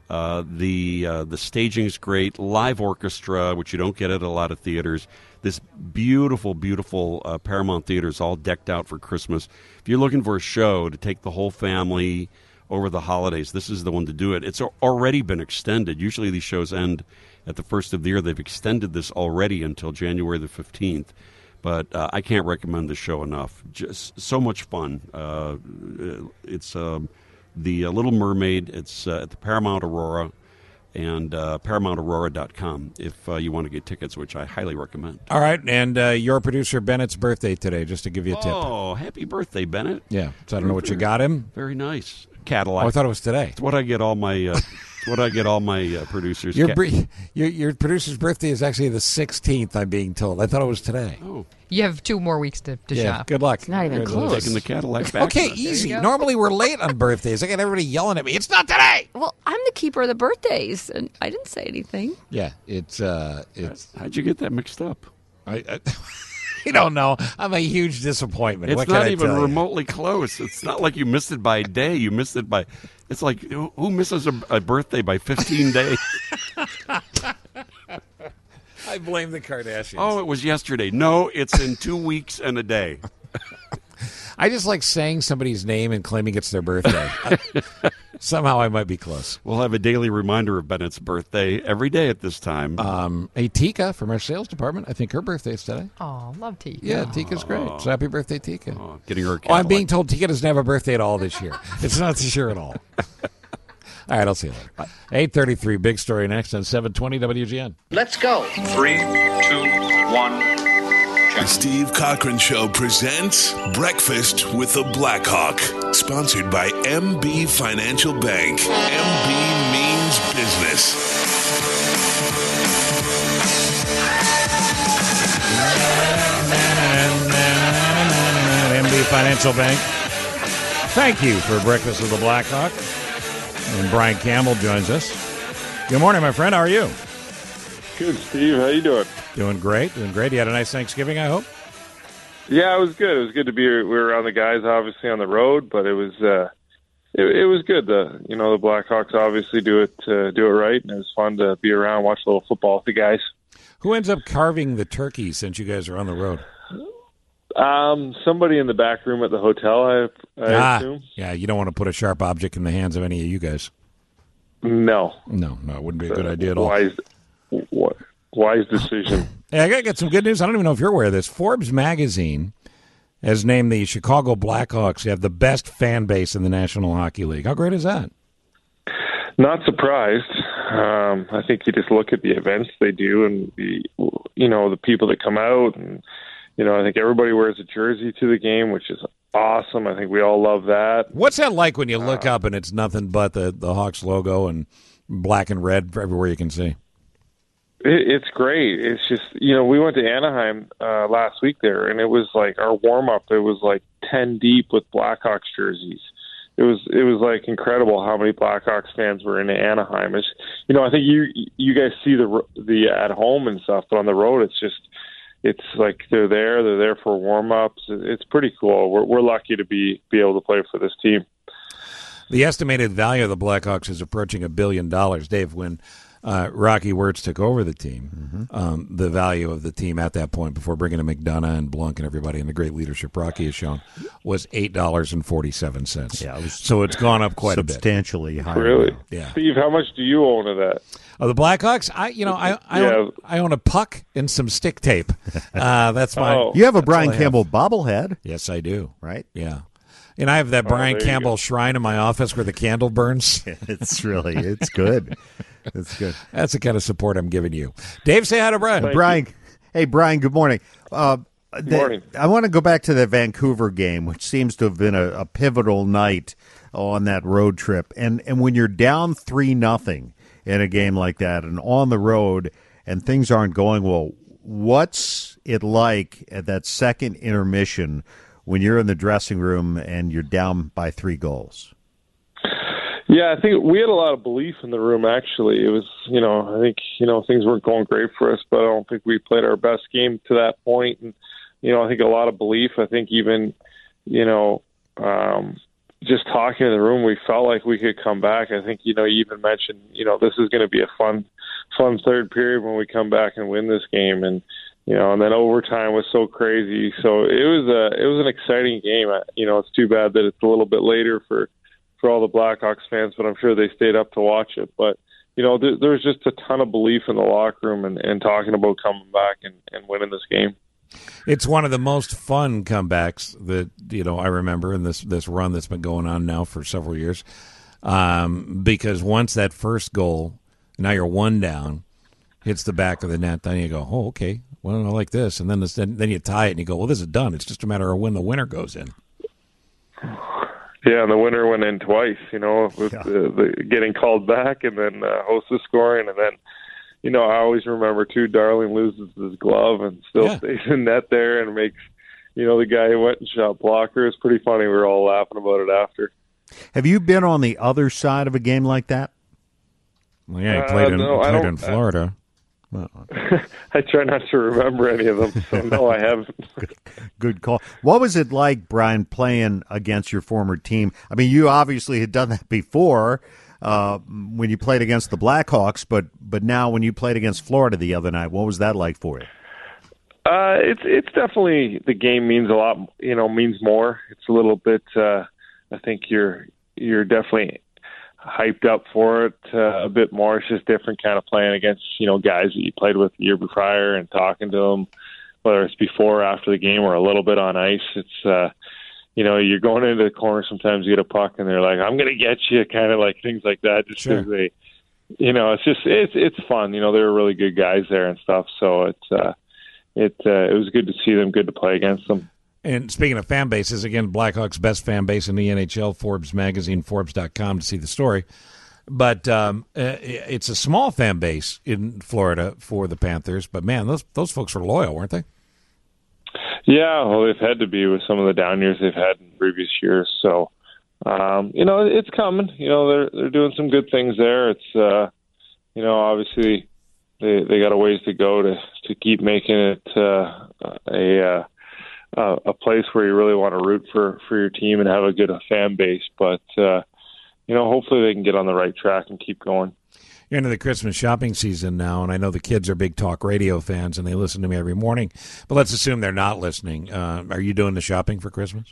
The staging is great. Live orchestra, which you don't get at a lot of theaters. This beautiful, beautiful Paramount Theater is all decked out for Christmas. If you're looking for a show to take the whole family over the holidays, this is the one to do it. It's already been extended. Usually these shows end at the first of the year. They've extended this already until January the 15th. But I can't recommend the show enough. Just so much fun. It's The Little Mermaid. It's at the Paramount Aurora and ParamountAurora.com if you want to get tickets, which I highly recommend. All right, and your producer Bennett's birthday today, just to give you a tip. Oh, happy birthday, Bennett. Yeah, so I don't know what you got him. Very nice. Cadillac. Oh, I thought it was today. It's what I get all my What I get all my producers. Your producer's birthday is actually the 16th, I'm being told. I thought it was today. Oh. You have 2 more weeks to shop. Good luck. It's not even close. Taking the Cadillac back. Okay, easy. Normally we're late on birthdays. I got everybody yelling at me. It's not today. Well, I'm the keeper of the birthdays, and I didn't say anything. Yeah, it's. How'd you get that mixed up? I don't know. I'm a huge disappointment. It's What can not I even tell you? remotely close. It's not like you missed it by a day. You missed it by. It's like who misses a birthday by 15 days? I blame the Kardashians. Oh, it was yesterday. No, it's in 2 weeks and a day. I just like saying somebody's name and claiming it's their birthday. Somehow I might be close. We'll have a daily reminder of Bennett's birthday every day at this time. Hey, Tika from our sales department, I think her birthday's today. Oh, love Tika. Yeah, Tika's great. So happy birthday, Tika. Getting her a I'm Cadillac. being told Tika doesn't have a birthday at all this year. It's not this year at all. All right, I'll see you later. Bye. 8:33, big story next on 720 WGN. Let's go. 3, 2, 1. The Steve Cochran Show presents Breakfast with the Blackhawk, sponsored by MB Financial Bank. MB means business. MB Financial Bank. Thank you for Breakfast with the Blackhawk. And Brian Campbell joins us. Good morning, my friend. How are you? Good, Steve. How you doing? Doing great. Doing great. You had a nice Thanksgiving, I hope? Yeah, it was good. It was good to be. We were around the guys, obviously, on the road, but it was it was good. The Blackhawks obviously do it right, and it was fun to be around, watch a little football with the guys. Who ends up carving the turkey since you guys are on the road? Somebody in the back room at the hotel, I assume. Yeah, you don't want to put a sharp object in the hands of any of you guys. No, it wouldn't be a good idea at all. Wise decision. Hey, I got to get some good news. I don't even know if you're aware of this. Forbes magazine has named the Chicago Blackhawks to have the best fan base in the National Hockey League. How great is that? Not surprised. I think you just look at the events they do and the people that come out, and I think everybody wears a jersey to the game, which is awesome. I think we all love that. What's that like when you look up and it's nothing but the Hawks logo and black and red everywhere you can see? It's great. It's just, we went to Anaheim last week there, and it was like our warm-up, it was like 10 deep with Blackhawks jerseys. It was like incredible how many Blackhawks fans were in Anaheim. It's, I think you guys see the at home and stuff, but on the road, it's like they're there for warm-ups. It's pretty cool. We're lucky to be able to play for this team. The estimated value of the Blackhawks is approaching $1 billion. Dave, when Rocky Wirtz took over the team, the value of the team at that point, before bringing in McDonough and Blunk and everybody, and the great leadership Rocky has shown, was $8.47. Yeah, so it's gone up quite a bit, substantially higher. Really? Yeah. Steve, how much do you own of that? The Blackhawks, I own a puck and some stick tape. That's my. You have a Brian Campbell bobblehead. Yes, I do. Right? Yeah. And I have that Brian Campbell shrine in my office where the candle burns. It's good. It's good. That's the kind of support I'm giving you. Dave, say hi to Brian. Hey, Brian, good morning. Good morning. I want to go back to the Vancouver game, which seems to have been a pivotal night on that road trip. And when you're down 3-0 in a game like that and on the road and things aren't going well, what's it like at that second intermission when you're in the dressing room and you're down by 3 goals? Yeah, I think we had a lot of belief in the room, actually. It was, I think, things weren't going great for us, but I don't think we played our best game to that point. And, I think a lot of belief. I think even, just talking in the room, we felt like we could come back. I think, you even mentioned, this is going to be a fun third period when we come back and win this game. And, and then overtime was so crazy. So it was an exciting game. It's too bad that it's a little bit later for all the Blackhawks fans, but I'm sure they stayed up to watch it. But, there's just a ton of belief in the locker room and talking about coming back and winning this game. It's one of the most fun comebacks that, I remember in this run that's been going on now for several years. Because once that first goal, now you're 1 down, hits the back of the net, then you go, oh, okay, well, I like this. And then you tie it and you go, well, this is done. It's just a matter of when the winner goes in. Yeah, and the winner went in twice, with the getting called back and then Hossa scoring. And then, I always remember, too, Darling loses his glove and still stays in net there and makes, the guy who went and shot blocker. It's pretty funny. We were all laughing about it after. Have you been on the other side of a game like that? Well, yeah, he played in Florida. I try not to remember any of them, so no, I haven't. Good call. What was it like, Brian, playing against your former team? I mean, you obviously had done that before when you played against the Blackhawks, but now when you played against Florida the other night, what was that like for you? It's definitely, the game means a lot, means more. It's a little bit, I think you're definitely hyped up for it a bit more. It's just different kind of playing against, guys that you played with the year prior and talking to them, whether it's before or after the game or a little bit on ice. It's, you're going into the corner, sometimes you get a puck and they're like, I'm going to get you, kind of like things like that. Just because they, it's just, it's fun. They're really good guys there and stuff. So it was good to see them, good to play against them. And speaking of fan bases, again, Blackhawks' best fan base in the NHL, Forbes magazine, Forbes.com to see the story. But it's a small fan base in Florida for the Panthers. But, man, those folks were loyal, weren't they? Yeah, well, they've had to be with some of the down years they've had in previous years. So, it's coming. They're doing some good things there. It's, obviously they got a ways to go to keep making it a place where you really want to root for your team and have a good fan base. But, hopefully they can get on the right track and keep going. You're into the Christmas shopping season now, and I know the kids are big talk radio fans, and they listen to me every morning. But let's assume they're not listening. Are you doing the shopping for Christmas?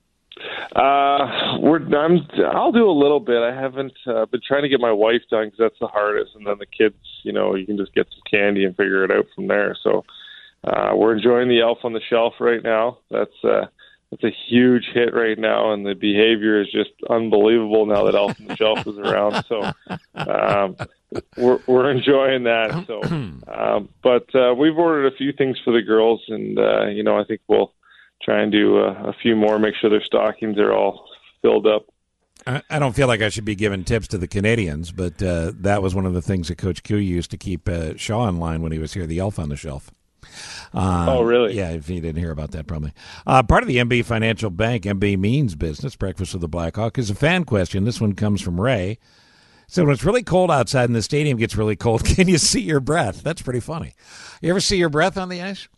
I'll do a little bit. I haven't been trying to get my wife done because that's the hardest. And then the kids, you can just get some candy and figure it out from there. So we're enjoying the Elf on the Shelf right now. That's a huge hit right now, and the behavior is just unbelievable now that Elf on the Shelf is around. So we're enjoying that. So, but we've ordered a few things for the girls, and I think we'll try and do a few more, make sure their stockings are all filled up. I don't feel like I should be giving tips to the Canadians, but that was one of the things that Coach Q used to keep Shaw in line when he was here, the Elf on the Shelf. Oh, really? Yeah, if you didn't hear about that, probably. Part of the MB Financial Bank, MB Means Business, Breakfast with the Blackhawk, is a fan question. This one comes from Ray. So when it's really cold outside and the stadium gets really cold, can you see your breath? That's pretty funny. You ever see your breath on the ice?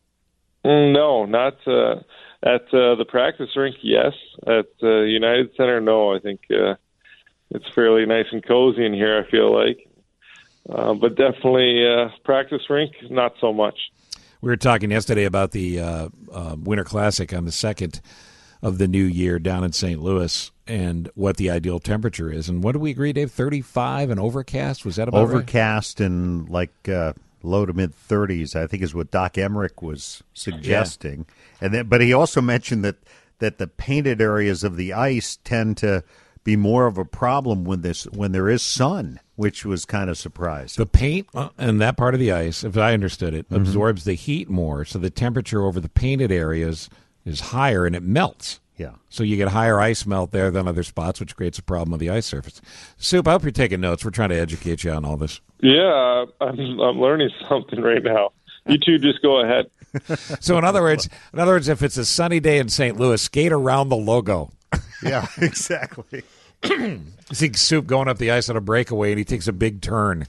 No, not at the practice rink, yes. At United Center, no. I think it's fairly nice and cozy in here, I feel like. But definitely practice rink, not so much. We were talking yesterday about the Winter Classic on the 2nd of the new year down in St. Louis and what the ideal temperature is. And what did we agree, Dave? 35 and overcast? Was that about overcast right? And low to mid 30s, I think, is what Doc Emmerich was suggesting. Yeah. And then, but he also mentioned that the painted areas of the ice tend to be more of a problem when there is sun, which was kind of surprising. The paint and that part of the ice, if I understood it, absorbs the heat more, so the temperature over the painted areas is higher and it melts. Yeah. So you get higher ice melt there than other spots, which creates a problem with the ice surface. Soup, I hope you're taking notes. We're trying to educate you on all this. Yeah, I'm learning something right now. You two just go ahead. So in other words, if it's a sunny day in St. Louis, skate around the logo. Yeah, exactly. See Soup going up the ice on a breakaway, and he takes a big turn.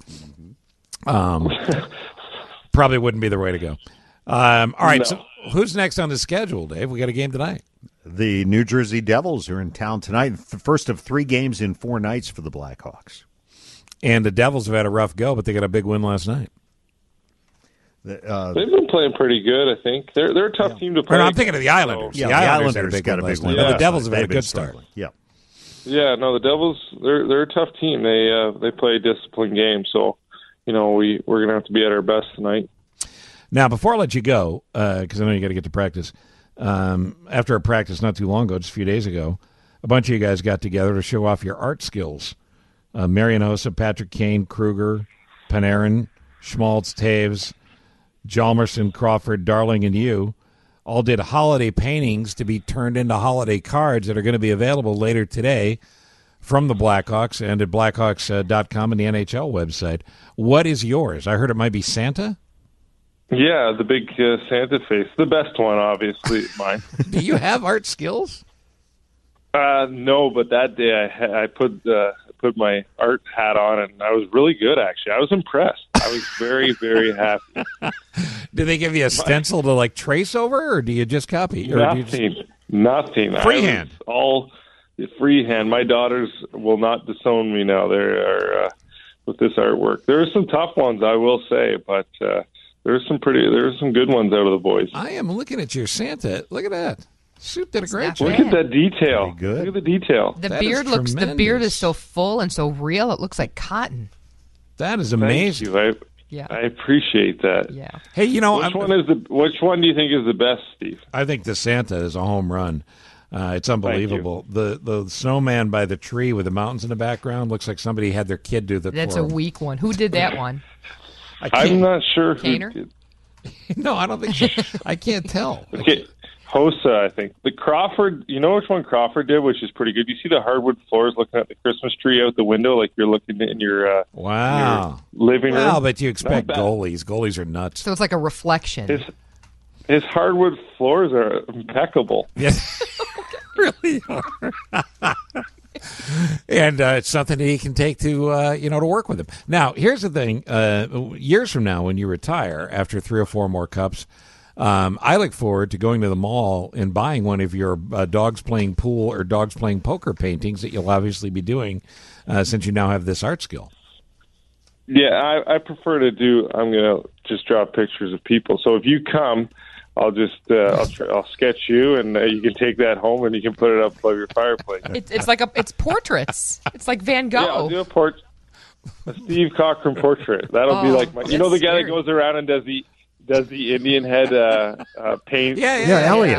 Probably wouldn't be the way to go. All right, no. So who's next on the schedule, Dave? We got a game tonight. The New Jersey Devils are in town tonight. The first of 3 games in 4 nights for the Blackhawks. And the Devils have had a rough go, but they got a big win last night. They've been playing pretty good, I think. They're a tough team to play. No, I'm thinking of the Islanders. Yeah, the Islanders got a big win. The Devils have had a good start. Yeah. Yeah, no, the Devils, they're a tough team. They play a disciplined game, so, we're going to have to be at our best tonight. Now, before I let you go, because I know you got to get to practice, after a practice not too long ago, just a few days ago, a bunch of you guys got together to show off your art skills. Marian Hossa, Patrick Kane, Kruger, Panarin, Schmaltz, Taves, Hjalmarsson, Crawford, Darling, and you all did holiday paintings to be turned into holiday cards that are going to be available later today from the Blackhawks and at Blackhawks.com and the NHL website. What is yours? I heard it might be Santa? Yeah, the big Santa face. The best one, obviously, mine. Do you have art skills? No, but that day I put my art hat on, and I was really good, actually. I was impressed. I was very, very happy. Do they give you a stencil to, like, trace over, or do you just copy? Or Nothing. Nothing. Freehand? All freehand. My daughters will not disown me now. They are with this artwork. There are some tough ones, I will say, but there's some good ones out of the boys. I am looking at your Santa. Look at that. Soup did a great job. Look at that detail. Good. Look at the detail. The beard is so full and so real. It looks like cotton. That is amazing. Thank you. Yeah. I appreciate that. Yeah. Hey, which one do you think is the best, Steve? I think the Santa is a home run. It's unbelievable. The snowman by the tree with the mountains in the background looks like somebody had their kid do that. That's for a him. weak one. Who did that one? I'm not sure. Kaner? No, I don't think so. I can't tell. Okay. Hossa, I think. The Crawford, you know which one Crawford did, which is pretty good? You see the hardwood floors looking at the Christmas tree out the window like you're looking in your, wow. your living room? Well, but you expect goalies. Goalies are nuts. So it's like a reflection. His hardwood floors are impeccable. Yes. Really are. And it's something that he can take to to work with him. Now, here's the thing. Years from now, when you retire after 3 or 4 more cups, I look forward to going to the mall and buying one of your dogs playing pool or dogs playing poker paintings that you'll obviously be doing since you now have this art skill. Yeah, I prefer to do. I'm going to just draw pictures of people. So if you come, I'll just I'll sketch you, and you can take that home and you can put it up above your fireplace. It's portraits. It's like Van Gogh. Yeah, I'll do a Steve Cochran portrait. That'll be like my. You know the guy that goes around and does the Indian head paint. Elliot.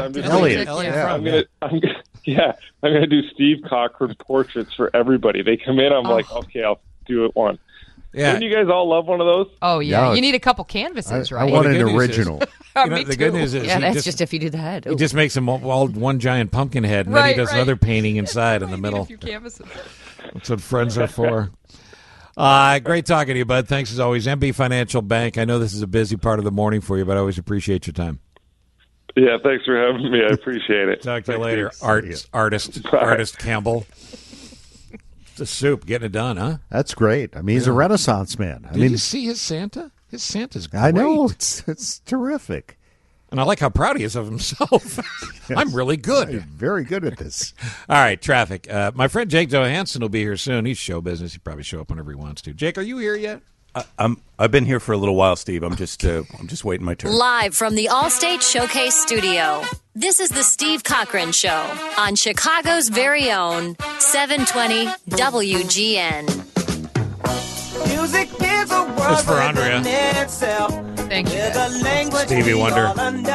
I'm gonna do Steve Cochran portraits for everybody. They come in, I'm like, okay, I'll do it one. Yeah. Don't you guys all love one of those? Oh yeah, you need a couple canvases, right? I want an original. The good news is, that's just if you do the head. He just makes them all one giant pumpkin head, and then he does another painting inside in the middle. A few canvases. That's what friends are for. Great talking to you, bud. Thanks as always. MB Financial Bank. I know this is a busy part of the morning for you, but I always appreciate your time. Yeah, thanks for having me. I appreciate it. Talk to you later, artist Campbell. The soup, getting it done, huh? That's great. I mean, he's a Renaissance man. Did you see his Santa? His Santa's great. I know. It's terrific. And I like how proud he is of himself. I'm really good. I'm very good at this. All right, traffic. My friend Jake Johansson will be here soon. He's show business. He'll probably show up whenever he wants to. Jake, are you here yet? I've been here for a little while, Steve. I'm just waiting my turn. Live from the Allstate Showcase Studio, this is the Steve Cochran Show on Chicago's very own 720 WGN. Music is a world it's for Andrea. Thank you. Stevie Wonder.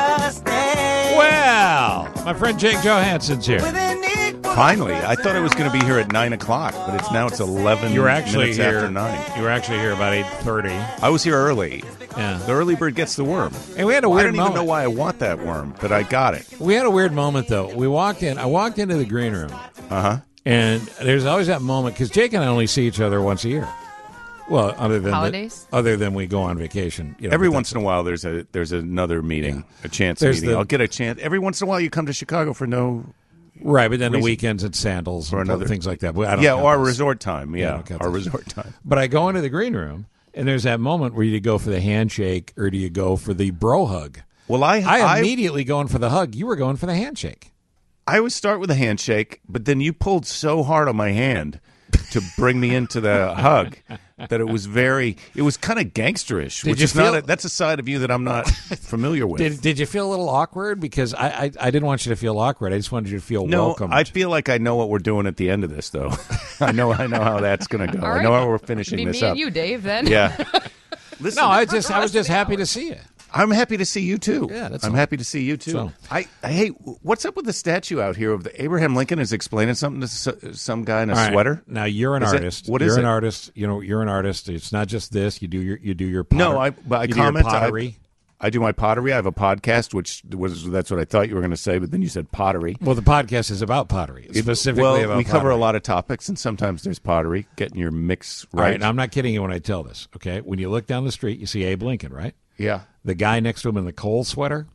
Well, my friend Jake Johansson's here. Finally, I thought I was going to be here at 9 o'clock, but it's 11 you were actually minutes here, after 9. You were actually here about 8:30. I was here early. Yeah. The early bird gets the worm. And we had a weird I don't moment. even know why I want that worm, but I got it. We had a weird moment, though. I walked into the green room. Uh-huh. And there's always that moment, because Jake and I only see each other once a year. Well, other than holidays, other than we go on vacation. Every once in a while, there's another meeting, a chance meeting. I'll get a chance. Every once in a while, you come to Chicago for no right, but then reason. the weekends at Sandals or other things like that. Our resort time. Yeah, our resort time. But I go into the green room, and there's that moment where you go for the handshake or do you go for the bro hug? Well, I immediately going for the hug. You were going for the handshake. I always start with a handshake, but then you pulled so hard on my hand to bring me into the hug that it was kind of gangsterish, which is that's a side of you that I'm not familiar with. Did you feel a little awkward? Because I didn't want you to feel awkward. I just wanted you to feel welcome. I feel like I know what we're doing at the end of this, though. I know how that's going to go. Right. I know how we're finishing this me up. and you, Dave, then. Yeah. Listen, no, I was just happy to see you. I'm happy to see you too. Yeah, I'm happy to see you too. So. Hey, what's up with the statue out here of the Abraham Lincoln is explaining something to some guy in a sweater? Now you're an artist. What is you're it? An artist. You're an artist. It's not just this. You do your pottery. No, I comment. Pottery. I do my pottery. I have a podcast, that's what I thought you were going to say, but then you said pottery. Well, the podcast is about pottery, specifically about we cover pottery. a lot of topics, and sometimes there's pottery, getting your mix All right. right, now I'm not kidding you when I tell this, okay? When you look down the street, you see Abe Lincoln, right? Yeah. The guy next to him in the Cole sweater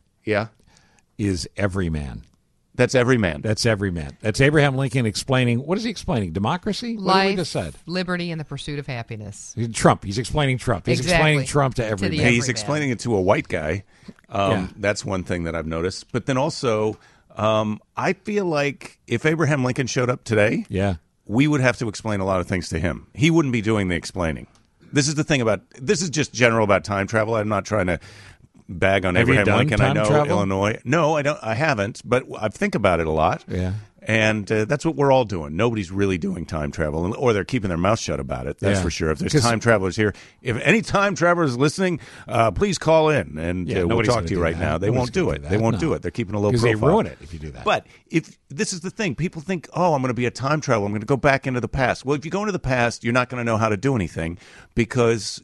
is Everyman. That's Everyman. That's Everyman. That's Abraham Lincoln explaining, what is he explaining? Democracy? What did we Life, just said? liberty, and the pursuit of happiness. Trump. He's explaining Trump. He's Exactly. explaining Trump to everyman. everyman. He's explaining it to a white guy. That's one thing that I've noticed. But then also, I feel like if Abraham Lincoln showed up today, we would have to explain a lot of things to him. He wouldn't be doing the explaining. This is the thing this is just general about time travel. I'm not trying to bag on Have you Abraham done Lincoln. time I know travel? Illinois. No, I don't. I haven't, but I think about it a lot. Yeah. And that's what we're all doing. Nobody's really doing time travel, or they're keeping their mouth shut about it. That's Yeah. for sure. If there's 'Cause- time travelers here, if any time travelers listening, please call in, and we'll nobody's talk gonna to you do right that. now. They Nobody's won't do gonna it. do They that. won't No. do it. They're keeping a low 'Cause profile. they ruin it if you do that. But if this is the thing, people think, I'm going to be a time traveler. I'm going to go back into the past. Well, if you go into the past, you're not going to know how to do anything because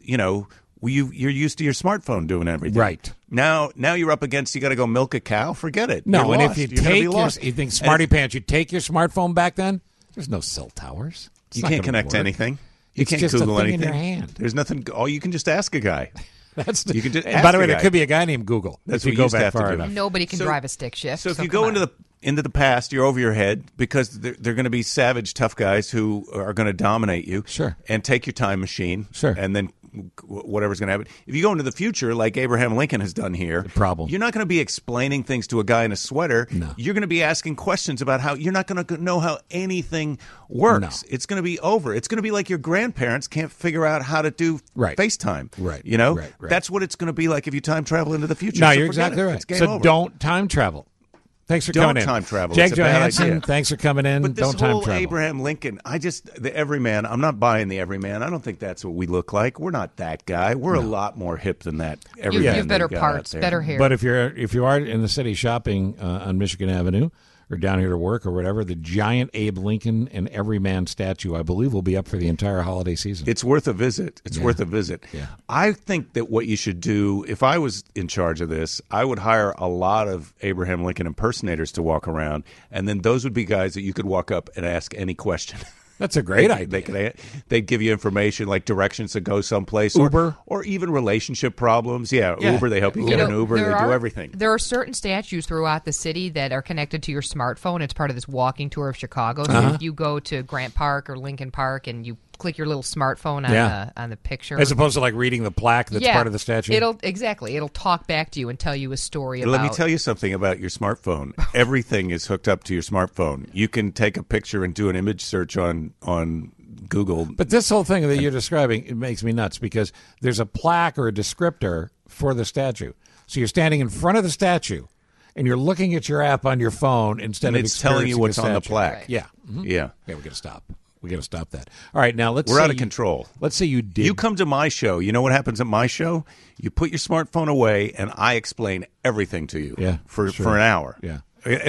you're used to your smartphone doing everything. Right. Now you're up against, you got to go milk a cow. Forget it. No, You're and lost. if you You're gonna be take lost. you think Smarty Pants, you take your smartphone back then, there's no cell towers. It's You not can't gonna connect to work. anything. You It's can't just a Google thing anything. in your hand. There's nothing. You can just ask a guy. You can just And ask by the way, a there guy. could be a guy named Google. That's if what you you go used to back have to far do. enough. Nobody can drive a stick shift. So if you come go on. into the past, you're over your head because they're going to be savage, tough guys who are going to dominate you. Sure. And take your time machine. Sure. And then whatever's going to happen. If you go into the future, like Abraham Lincoln has done here, you're not going to be explaining things to a guy in a sweater. No. You're going to be asking questions about how you're not going to know how anything works. It's going to be over. It's going to be like your grandparents can't figure out how to do FaceTime. Right. Right. That's what it's going to be like if you time travel into the future. No, So you're forget exactly it. right. It's game So over. don't time travel. Thanks for Don't coming in. time travel. Jake It's a bad Johansson, idea. thanks for coming in. But this Don't time whole travel. Abraham Lincoln, the everyman, I'm not buying the everyman. I don't think that's what we look like. We're not that guy. We're a lot more hip than that everyman. You have better they've got out parts, there. better hair. But if you are in the city shopping on Michigan Avenue or down here to work or whatever, the giant Abe Lincoln and Everyman statue, I believe, will be up for the entire holiday season. It's worth a visit. It's worth a visit. Yeah. I think that what you should do, if I was in charge of this, I would hire a lot of Abraham Lincoln impersonators to walk around, and then those would be guys that you could walk up and ask any question. That's a great idea. They'd give you information like directions to go someplace. Uber. Or even relationship problems. Yeah, Uber. They help you get an Uber. They do everything. There are certain statues throughout the city that are connected to your smartphone. It's part of this walking tour of Chicago. So if you go to Grant Park or Lincoln Park and you click your little smartphone on the picture. As opposed to like reading the plaque that's part of the statue. It'll talk back to you and tell you a story about. Let me tell you something about your smartphone. Everything is hooked up to your smartphone. You can take a picture and do an image search on Google. But this whole thing that you're describing, it makes me nuts because there's a plaque or a descriptor for the statue. So you're standing in front of the statue and you're looking at your app on your phone instead And of it's telling you experiencing what's the on the statue. plaque. Yeah. Mhm. Yeah. We got to stop. We got to stop that. All right, now let's. We're say out of control. Let's say you did. You come to my show. You know what happens at my show? You put your smartphone away, and I explain everything to you. Yeah, for sure. an hour. Yeah.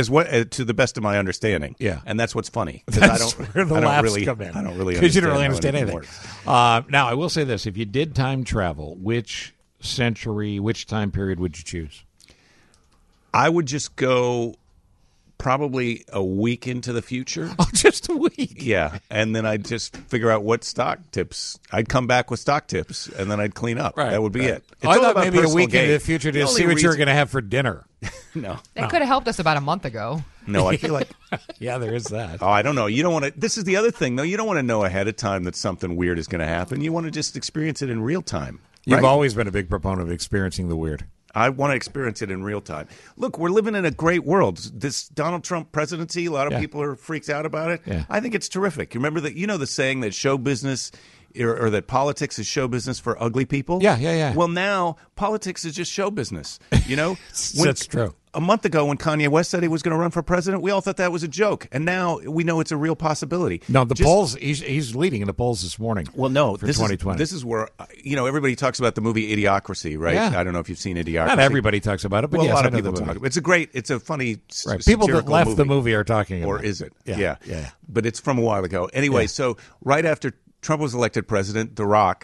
To the best of my understanding. Yeah. And that's what's funny. 'Cause That's where the laughs come in. I don't really because you don't really how understand anything. works. Now, I will say this: if you did time travel, which century, which time period would you choose? I would just go probably a week into the future. Oh, just a week. Yeah, and then I'd just figure out what stock tips. I'd come back with stock tips, and then I'd clean up. Right. That would be it. It's I all thought about maybe a personal week gain. into the future to The see only what you were reason- going to have for dinner. No. That could have helped us about a month ago. No, I feel like yeah, there is that. Oh, I don't know. You don't want to. This is the other thing, though. You don't want to know ahead of time that something weird is going to happen. You want to just experience it in real time. You've right? always been a big proponent of experiencing the weird. I want to experience it in real time. Look, we're living in a great world. This Donald Trump presidency, a lot of people are freaked out about it. Yeah. I think it's terrific. You remember that? You know the saying that show business or that politics is show business for ugly people? Yeah. Well, now politics is just show business. You know, That's true. A month ago, when Kanye West said he was going to run for president, we all thought that was a joke, and now we know it's a real possibility. No, the polls. He's leading in the polls this morning. Well, no, for this 2020. This is where everybody talks about the movie Idiocracy, right? Yeah. I don't know if you've seen Idiocracy. Not everybody talks about it, but well, yes, a lot I of know people the talk movie. about it. It's a funny, Right. People that satirical left the movie are talking about or it. is it? Yeah. But it's from a while ago. Anyway, so right after Trump was elected president,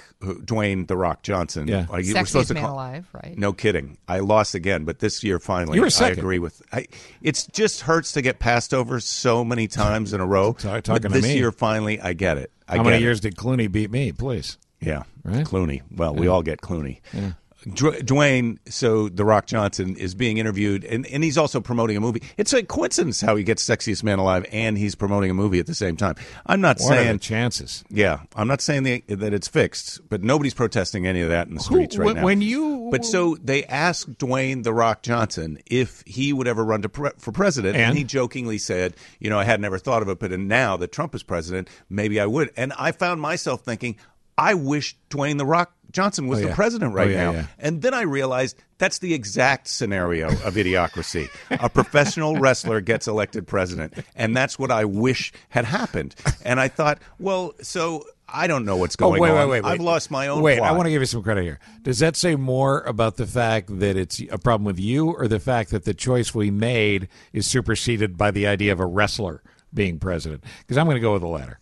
Dwayne The Rock Johnson. Yeah. Like, Sexiest man alive, right? No kidding. I lost again, but this year finally, You were second. I agree with. It just hurts to get passed over so many times in a row. Talking but to this me. year finally, I get it. How many years did Clooney beat me, please? Yeah, Right? Clooney. Well, we all get Clooney. Yeah. Dwayne, so The Rock Johnson, is being interviewed, and he's also promoting a movie. It's a coincidence how he gets Sexiest Man Alive and he's promoting a movie at the same time. I'm not What are saying the chances? Yeah, I'm not saying that it's fixed, but nobody's protesting any of that in the streets right now. But so they asked Dwayne The Rock Johnson if he would ever run for president, and he jokingly said, I had never thought of it, but now that Trump is president, maybe I would. And I found myself thinking, I wish Dwayne The Rock Johnson was the president right now. Yeah. And then I realized that's the exact scenario of idiocracy. A professional wrestler gets elected president, and that's what I wish had happened. And I thought, well, so I don't know what's going on. Wait. I've lost my own Wait, plot. I want to give you some credit here. Does that say more about the fact that it's a problem with you, or the fact that the choice we made is superseded by the idea of a wrestler being president? Because I'm going to go with the latter.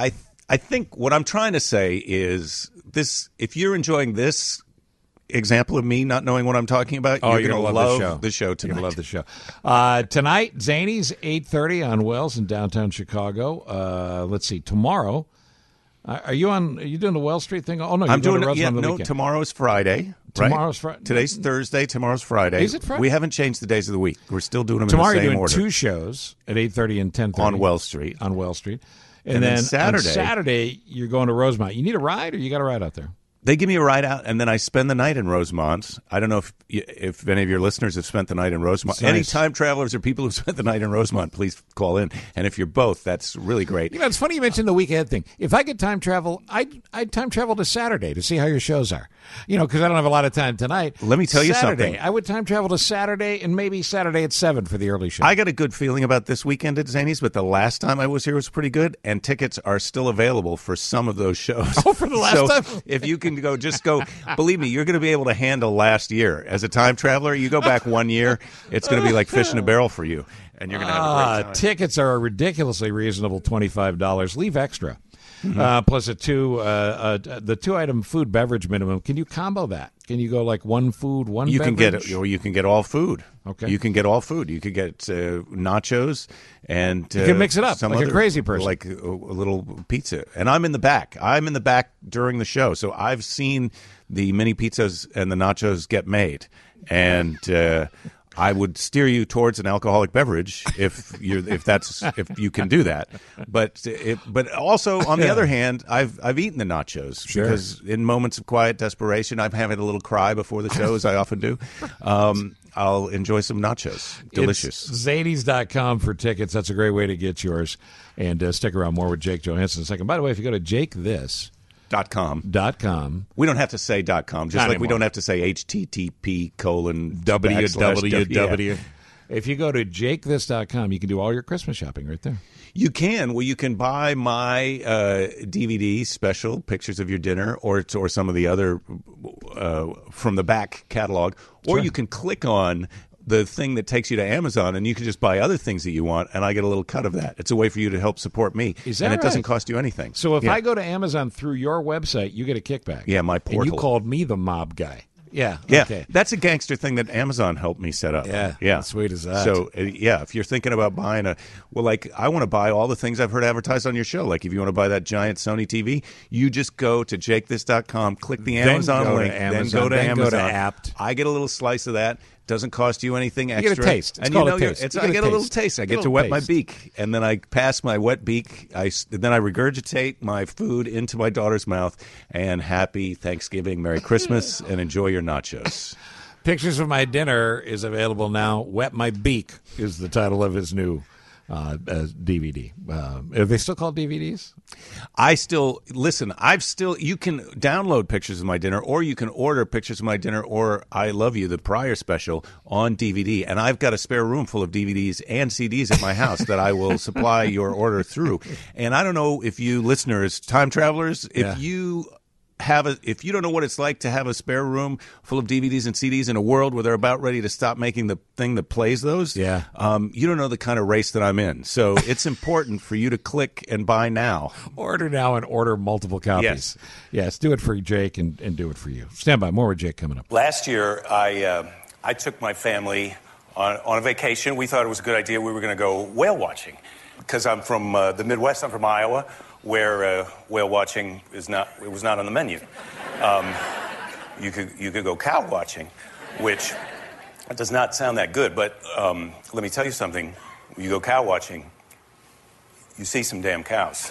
I think what I'm trying to say is this: if you're enjoying this example of me not knowing what I'm talking about, you're going to love the show tonight. You're going to love the show. Tonight, Zanies, 8:30 on Wells in downtown Chicago. Let's see, tomorrow. Are you doing the Wells Street thing? Oh, no, you're I'm doing it. Yeah, no, tomorrow's Friday. Right? Tomorrow's Friday. Today's Thursday. Tomorrow's Friday. Is it Friday? We haven't changed the days of the week. We're still doing them tomorrow. in the same You're doing order. 2 shows at 8:30 and 10:30 on Wells Street. On Wells Street. And then on Saturday, you're going to Rosemont. You need a ride, or you got a ride out there? They give me a ride out, and then I spend the night in Rosemont. I don't know if any of your listeners have spent the night in Rosemont. Nice. Any time travelers or people who've spent the night in Rosemont, please call in. And if you're both, that's really great. It's funny you mentioned the weekend thing. If I could time travel, I'd time travel to Saturday to see how your shows are. Because I don't have a lot of time tonight. Let me tell you Saturday, something. I would time travel to Saturday, and maybe Saturday at 7 for the early show. I got a good feeling about this weekend at Zanies, but the last time I was here was pretty good, and tickets are still available for some of those shows. Oh, for the last time? If you can just go. Believe me, you're going to be able to handle last year. As a time traveler, you go back 1 year, it's going to be like fish in a barrel for you, and you're going to have a great time. Tickets are a ridiculously reasonable $25. Leave extra. Plus the 2-item food beverage minimum. Can you combo that? Can you go like one food, one you beverage? You can get all food. Okay. You can get all food. You could get nachos and you can mix it up some like a other, crazy person, like a little pizza. And I'm in the back. I'm in the back during the show, so I've seen the mini pizzas and the nachos get made, and I would steer you towards an alcoholic beverage if you can do that. But also on the other hand, I've eaten the nachos because in moments of quiet desperation, I'm having a little cry before the show, as I often do. I'll enjoy some nachos. Delicious. It's Zanies.com for tickets. That's a great way to get yours. And stick around. More with Jake Johansson in a second. By the way, if you go to JakeThis.com. We don't have to say .com, just Not like we anymore. don't have to say http:// www. If you go to JakeThis.com, you can do all your Christmas shopping right there. You can. Well, you can buy my DVD special, Pictures of Your Dinner, or some of the other from the back catalog, or you can click on the thing that takes you to Amazon, and you can just buy other things that you want, and I get a little cut of that. It's a way for you to help support me, Is that and it right? doesn't cost you anything. So if I go to Amazon through your website, you get a kickback. Yeah, my portal. And you called me the mob guy. Yeah. Yeah, Okay. that's a gangster thing that Amazon helped me set up. Yeah, yeah, how sweet is that? So, if you're thinking about buying I want to buy all the things I've heard advertised on your show. Like if you want to buy that giant Sony TV, you just go to JakeThis.com, click the Amazon link, then go to Amazon. Go to Apt. I get a little slice of that. Doesn't cost you anything You extra. get a taste. It's and called you know, a taste. I get a little taste. I get to wet my taste. beak, and then I pass my wet beak. Then I regurgitate my food into my daughter's mouth. And happy Thanksgiving, Merry Christmas, and enjoy your nachos. Pictures of My Dinner is available now. Wet My Beak is the title of his new DVD. Are they still called DVDs? You can download Pictures of My Dinner, or you can order Pictures of My Dinner or I Love You, the prior special, on DVD. And I've got a spare room full of DVDs and CDs at my house that I will supply your order through. And I don't know if you listeners, time travelers, if you if you don't know what it's like to have a spare room full of DVDs and CDs in a world where they're about ready to stop making the thing that plays those, you don't know the kind of race that I'm in. So it's important for you to click and buy now. Order now and order multiple copies. Yes, do it for Jake and do it for you. Stand by. More with Jake coming up. Last year, I took my family on a vacation. We thought it was a good idea. We were going to go whale watching because I'm from the Midwest. I'm from Iowa, where whale watching was not on the menu. You could go cow watching, which does not sound that good. But let me tell you something. When you go cow watching, you see some damn cows.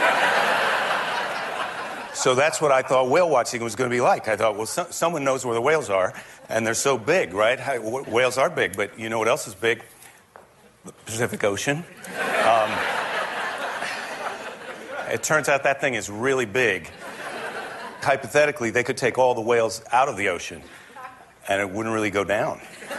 So that's what I thought whale watching was going to be like. I thought, well, someone knows where the whales are, and they're so big, right? Whales are big, but you know what else is big? The Pacific Ocean. It turns out that thing is really big. Hypothetically, they could take all the whales out of the ocean, and it wouldn't really go down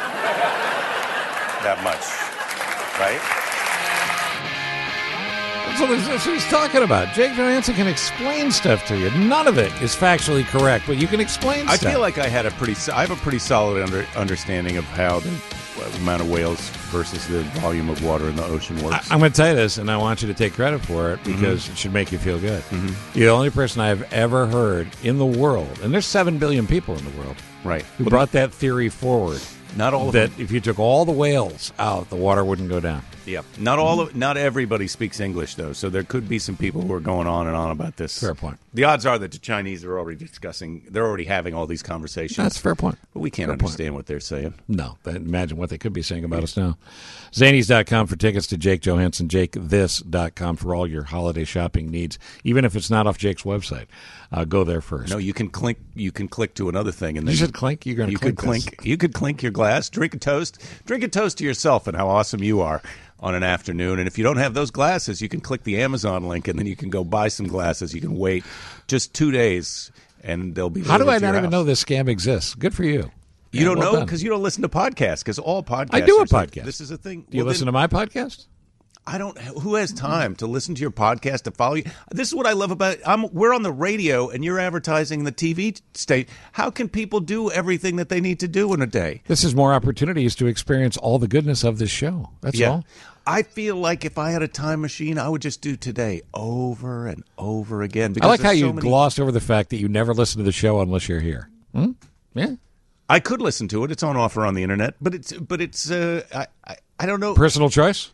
that much, right? That's what he's talking about. Jake Johansson can explain stuff to you. None of it is factually correct, but you can explain stuff. I feel like I have a pretty solid understanding of how the amount of whales versus the volume of water in the ocean works. I'm going to tell you this, and I want you to take credit for it because it should make you feel good. You're the only person I've ever heard in the world, and there's 7 billion people in the world, who brought that theory forward. Not all of that them. If you took all the whales out, the water wouldn't go down. Yep. Not everybody speaks English, though, so there could be some people who are going on and on about this. Fair point. The odds are that the Chinese are already they're already having all these conversations. That's a fair point. But we can't understand what they're saying. No. Imagine what they could be saying about us now. Zanies.com for tickets to Jake Johansson. JakeThis.com for all your holiday shopping needs, even if it's not off Jake's website. Go there first. No, you can click to another thing, and then you should clink. You're going to clink. You could clink your glass, drink a toast to yourself and how awesome you are on an afternoon. And if you don't have those glasses, you can click the Amazon link, and then you can go buy some glasses. You can wait just 2 days, and they'll be. How do I not even know this scam exists? Good for you. You don't know because you don't listen to podcasts. Because all podcasts. I do a podcast. This is a thing. Do you listen to my podcast? I don't. Who has time to listen to your podcast, to follow you? This is what I love about it. We're on the radio, and you're advertising the TV state. How can people do everything that they need to do in a day? This is more opportunities to experience all the goodness of this show. That's all. I feel like if I had a time machine, I would just do today over and over again. I like how you glossed over the fact that you never listen to the show unless you're here. Yeah. I could listen to it. It's on offer on the internet, but it's I don't know. Personal choice?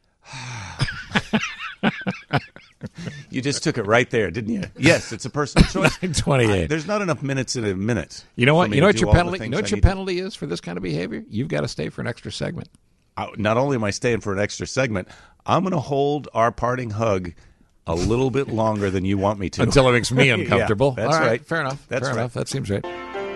You just took it right there, didn't you? Yes, it's a personal choice. 9:28. There's not enough minutes in a minute. You know what? You know what your penalty? You know what your penalty is for this kind of behavior? You've got to stay for an extra segment. Not only am I staying for an extra segment, I'm going to hold our parting hug a little bit longer than you want me to. Until it makes me uncomfortable. Yeah, that's all right. Fair enough. That's fair right. enough. That seems right.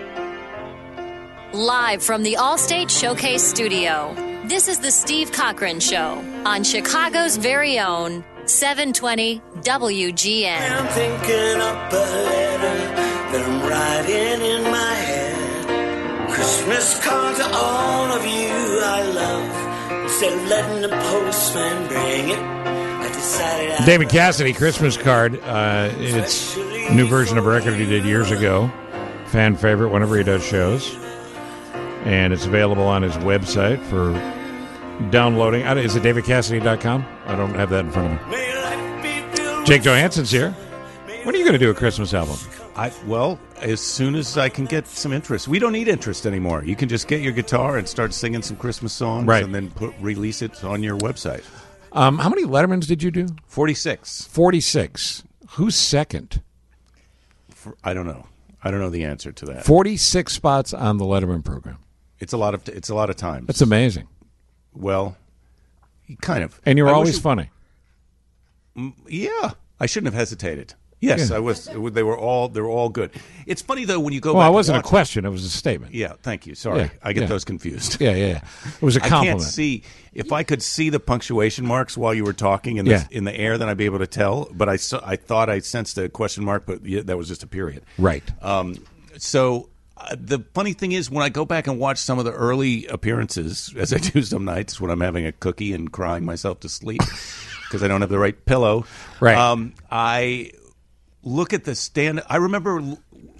Live from the Allstate Showcase Studio, this is the Steve Cochran Show on Chicago's very own 720 WGN. I'm thinking up a letter that I'm writing in my head. Christmas card to all of you I love. Instead of letting the postman bring it, I decided David Cassidy, Christmas card. It's a new version of a record he did years ago. Fan favorite whenever he does shows. And it's available on his website for downloading. Is it davidcassidy.com? I don't have that in front of me. Jake Johansson's here. When are you going to do a Christmas album? Well, as soon as I can get some interest. We don't need interest anymore. You can just get your guitar and start singing some Christmas songs, and then release it on your website. How many Lettermans did you do? 46. 46. Who's second? I don't know. I don't know the answer to that. 46 spots on the Letterman program. It's a lot of time. That's amazing. Well, kind of. And you're always funny. Yeah, I shouldn't have hesitated. Yes, I was. They were all good. It's funny though when you go. Well, back it wasn't and watch a question; it was a statement. Yeah, thank you. Sorry, I get those confused. Yeah. It was a compliment. I can't see if I could see the punctuation marks while you were talking in the air, then I'd be able to tell. But I thought I sensed a question mark, but that was just a period. Right. So. The funny thing is, when I go back and watch some of the early appearances, as I do some nights when I'm having a cookie and crying myself to sleep because I don't have the right pillow, right? I look at the stand. I remember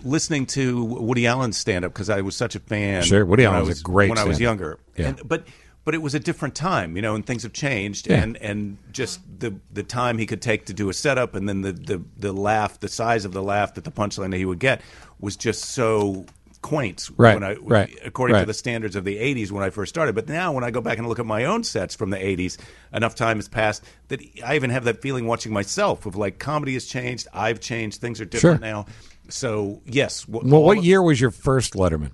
listening to Woody Allen's stand-up because I was such a fan. Sure, Woody when Allen I was a great when I was stand-up. younger. Yeah. But it was a different time, and things have changed, Yeah. and just the time he could take to do a setup, and then the laugh, the size of the laugh that the punchline that he would get was just so quaint. Right, according to right. the standards of the '80s when I first started. But now when I go back and look at my own sets from the '80s, enough time has passed that I even have that feeling watching myself of like comedy has changed, I've changed, things are different Sure. now. So yes. What year was your first Letterman?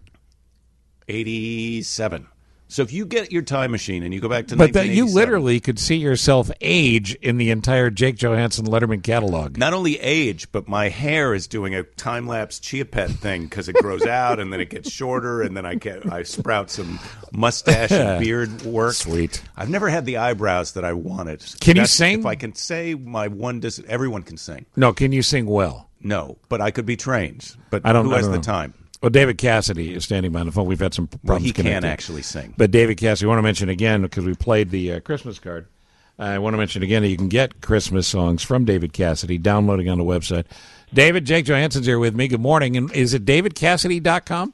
87. So if you get your time machine and you go back to But that you 1987, literally could see yourself age in the entire Jake Johansson Letterman catalog. not only age, but my hair is doing a time-lapse Chia Pet thing because it grows out and then it gets shorter and then I sprout some mustache and beard work. Sweet. I've never had the eyebrows that I wanted. Can you sing? If I can say my one, everyone can sing. No, can you sing well? No, but I could be trained. But I don't who I has don't the know. time? Well, David Cassidy is standing by the phone. We've had some problems Well, he can connecting. actually sing. But David Cassidy, I want to mention again, because we played the Christmas card, I want to mention again that you can get Christmas songs from David Cassidy, downloading on the website. David, Jake Johansson's here with me. Good morning. And is it davidcassidy.com?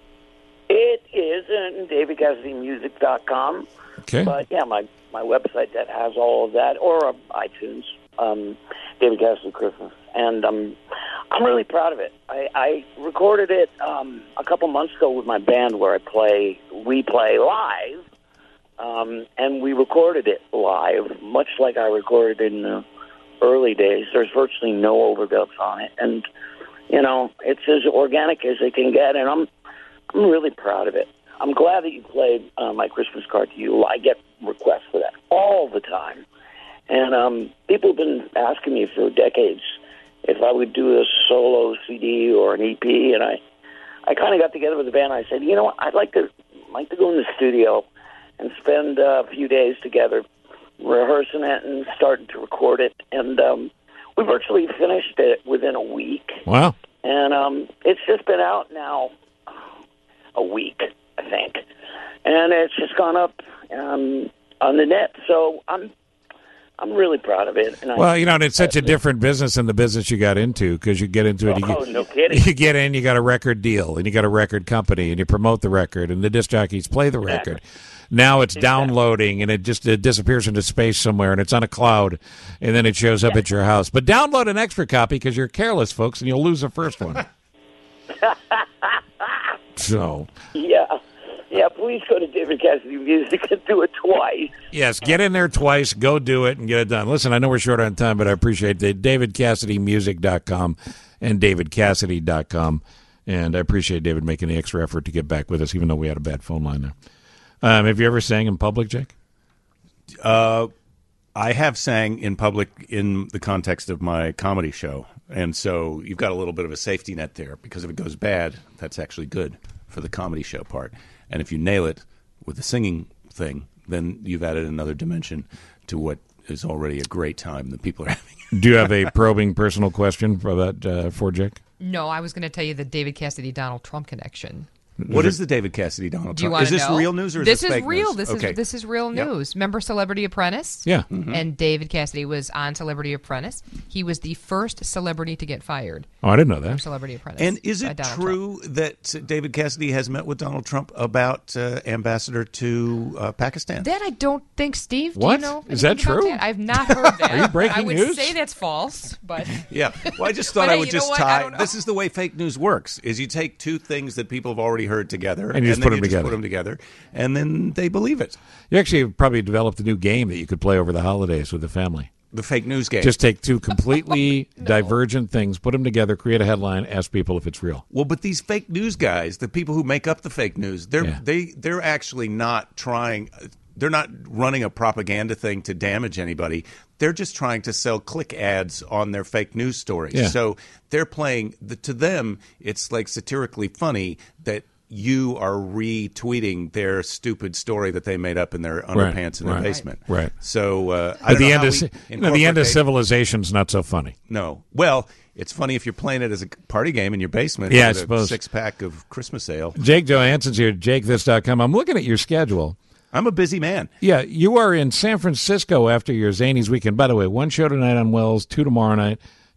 It is, and davidcassidymusic.com. Okay. But, yeah, my website that has all of that, or iTunes, David Cassidy Christmas. And I'm really proud of it. I recorded it a couple months ago with my band where we play live, and we recorded it live, much like I recorded in the early days. There's virtually no overdubs on it, and it's as organic as it can get, and I'm really proud of it. I'm glad that you played my Christmas card to you. I get requests for that all the time, and people have been asking me for decades if I would do a solo CD or an EP, and I kind of got together with the band. I said, what, I'd like to go in the studio and spend a few days together rehearsing it and starting to record it. And we virtually finished it within a week. Wow. And it's just been out now a week, I think. And it's just gone up on the net. So I'm really proud of it. And Well, and it's such a different business than the business you got into, because you get into it. No kidding. You get in, you got a record deal, and you got a record company, and you promote the record, and the disc jockeys play the record. Now it's downloading, and it disappears into space somewhere, and it's on a cloud, and then it shows up at your house. But download an extra copy because you're careless, folks, and you'll lose the first one. So. Yeah, please go to David Cassidy Music and do it twice. Yes, get in there twice, go do it, and get it done. Listen, I know we're short on time, but I appreciate it. DavidCassidyMusic.com and DavidCassidy.com. And I appreciate David making the extra effort to get back with us, even though we had a bad phone line there. Have you ever sang in public, Jake? I have sang in public in the context of my comedy show. And so you've got a little bit of a safety net there, because if it goes bad, that's actually good for the comedy show part. And if you nail it with the singing thing, then you've added another dimension to what is already a great time that people are having. Do you have a probing personal question for Jake? No, I was going to tell you the David Cassidy-Donald Trump connection. What is the David Cassidy Donald Do you Trump? want Is to this know? real news or is this this fake real? news? This is real news. Remember Celebrity Apprentice? Yeah. Mm-hmm. And David Cassidy was on Celebrity Apprentice. He was the first celebrity to get fired. Oh, I didn't know From that. Celebrity Apprentice. And is by it Donald true Trump. that David Cassidy has met with Donald Trump about ambassador to Pakistan? That I don't think, Steve. What? Do you know Is that anything about true? that? I've not heard that. Are you breaking I would news? say that's false, but Yeah. Well, I just thought But I hey, would you know just what? I tie. don't know. This is the way fake news works: is you take two things that people have already heard together, And you just then put 'em together. put them together, and then they believe it. You actually have probably developed a new game that you could play over the holidays with the family. The fake news game. Just take two completely divergent things, put them together, create a headline, ask people if it's real. Well, but these fake news guys, the people who make up the fake news, they're actually not trying. They're not running a propaganda thing to damage anybody. They're just trying to sell click ads on their fake news stories. Yeah. So they're playing to them. It's like satirically funny that you are retweeting their stupid story that they made up in their underpants in their basement. Right. So I But don't the know end how of we the end incorporate of civilization's not so funny. No. Well, it's funny if you're playing it as a party game in your basement. Yeah, I with suppose. a 6-pack of Christmas ale. Jake Johansson's here, jakethis.com. I'm looking at your schedule. I'm a busy man. Yeah, you are in San Francisco after your Zanies weekend. By the way, one show tonight on Wells, 2 tomorrow night,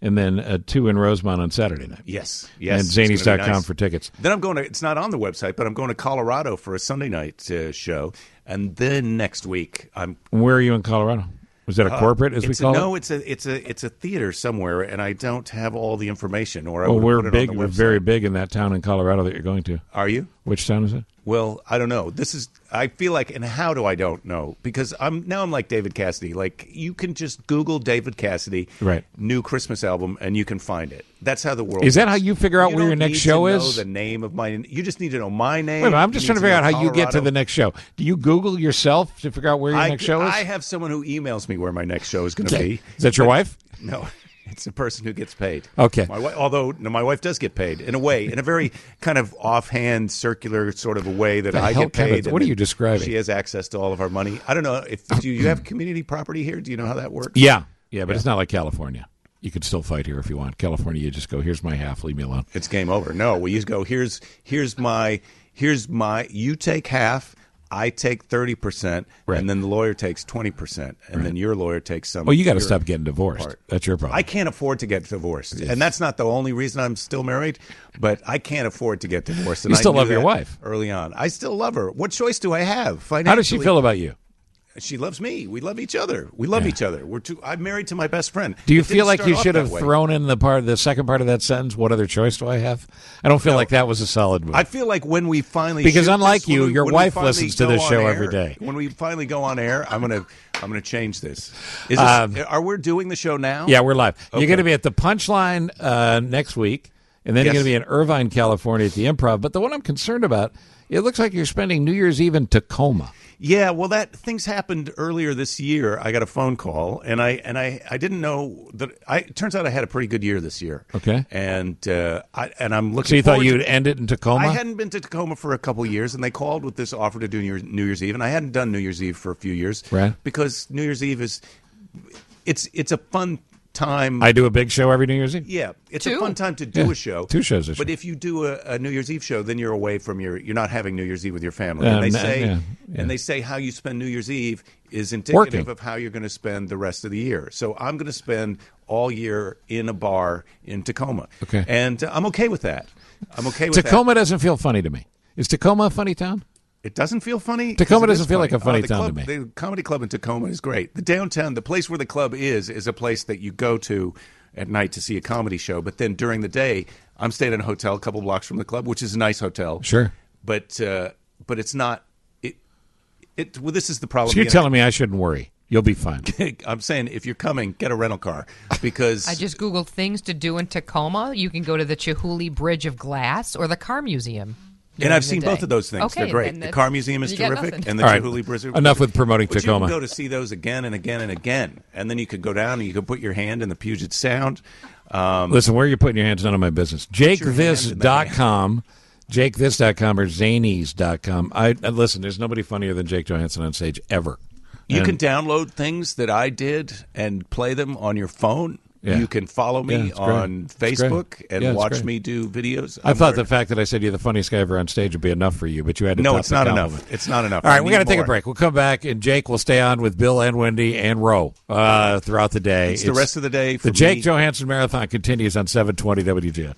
and then 2 in Rosemont on Saturday night. Yes. And it's gonna be Zanies.com nice. for tickets. Then I'm going to, it's not on the website, but I'm going to Colorado for a Sunday night show. And then next week, Where are you in Colorado? Was that a corporate, as we call it? No, it's a theater somewhere, and I don't have all the information. Or I Well, would we're put it big. on the We're website. very big in that town in Colorado that you're going to. Are you? Which town is it? Well, I don't know. I feel like, and how do I don't know? Because I'm like David Cassidy. Like, you can just Google David Cassidy, right, new Christmas album, and you can find it. That's how the world Is that works. how you figure out where your next show You is? don't need to know the name of my. You just need to know my name. Wait a minute, I'm just You trying to need figure out know how you get to Colorado. the next show. Do you Google yourself to figure out where your next show is? I have someone who emails me where my next show is going to Okay. be. Is that your wife? No, it's the person who gets paid. Okay. Although my wife does get paid in a way, in a very kind of offhand, circular sort of a way that The I hell get kind of- paid. and what are then you describing? She has access to all of our money. I don't know if do you have community property here? Do you know how that works? Yeah, but it's not like California. You could still fight here if you want. California, you just go, here's my half, leave me alone. It's game over. No, we just go, here's my, you take half, I take 30%, and then the lawyer takes 20%, and then your lawyer takes some. Well, you got to your stop getting divorced. part. That's your problem. I can't afford to get divorced, and that's not the only reason I'm still married. But I can't afford to get divorced. And You still I knew love your that wife. early on. I still love her. What choice do I have? How does she Financially, feel about you? She loves me. We love each other. We love each other. I'm married to my best friend. Do you It didn't feel like start you off should that have way. thrown in the second part of that sentence? What other choice do I have? I don't feel like that was a solid move. I feel like when we finally Because shoot unlike this, you, when we- your when we wife finally listens to go this on show air, every day. When we finally go on air, I'm gonna change this. Is this are we doing the show now? Yeah, we're live. Okay. You're going to be at the Punchline next week, and then you're Yes. going to be in Irvine, California at the Improv. But the one I'm concerned about, it looks like you're spending New Year's Eve in Tacoma. Yeah, well, things happened earlier this year. I got a phone call, and I didn't know that. It turns out I had a pretty good year this year. Okay, and I'm looking. So you thought forward you'd to- end it in Tacoma? I hadn't been to Tacoma for a couple of years, and they called with this offer to do New Year's Eve, and I hadn't done New Year's Eve for a few years, Right. Because New Year's Eve it's a fun time. I do a big show every New Year's Eve. Yeah, it's a fun time to do Yeah, a show. 2 shows a But show. if you do a New Year's Eve show, then you're away from you're not having New Year's Eve with your family. Yeah, And they yeah, say yeah. and they say how you spend New Year's Eve is indicative Working. of how you're going to spend the rest of the year. So I'm going to spend all year in a bar in Tacoma. Okay. And I'm okay with that. I'm okay with Tacoma that. doesn't feel funny to me. Is Tacoma a funny town? It doesn't feel funny? Tacoma 'Cause it is doesn't feel like a funny the town club, to me. The comedy club in Tacoma is great. The downtown, the place where the club is a place that you go to at night to see a comedy show. But then during the day, I'm staying in a hotel a couple blocks from the club, which is a nice hotel. Sure. But it's not. Well, this is the problem. So you're telling me I shouldn't worry. You'll be fine. I'm saying if you're coming, get a rental car because I just Googled things to do in Tacoma. You can go to the Chihuly Bridge of Glass or the Car Museum. And I've during seen the both day. of those things. Okay, They're great. then The Car Museum is you got terrific, nothing. and the All right. Chihuly Bridge. Enough with promoting but Tacoma. You can go to see those again and again and again, and then you could go down and you could put your hand in the Puget Sound. Listen, where are you putting your hands? None of my business. JakeThis.com. JakeThis.com or Zanies.com. Listen, there's nobody funnier than Jake Johansson on stage ever. You And- can download things that I did and play them on your phone. Yeah. You can follow Yeah, me it's great. on It's great. Facebook and Yeah, it's watch great. me do videos. I I'm thought very- the fact that I said you're the funniest guy ever on stage would be enough for you, but you had to No, top it's the not compliment. enough. It's not enough. All I right, we need got to take a more. break. We'll come back, and Jake will stay on with Bill and Wendy and Roe throughout the day. It's the rest of the day for The Jake me. Johansson Marathon continues on 720 WGN.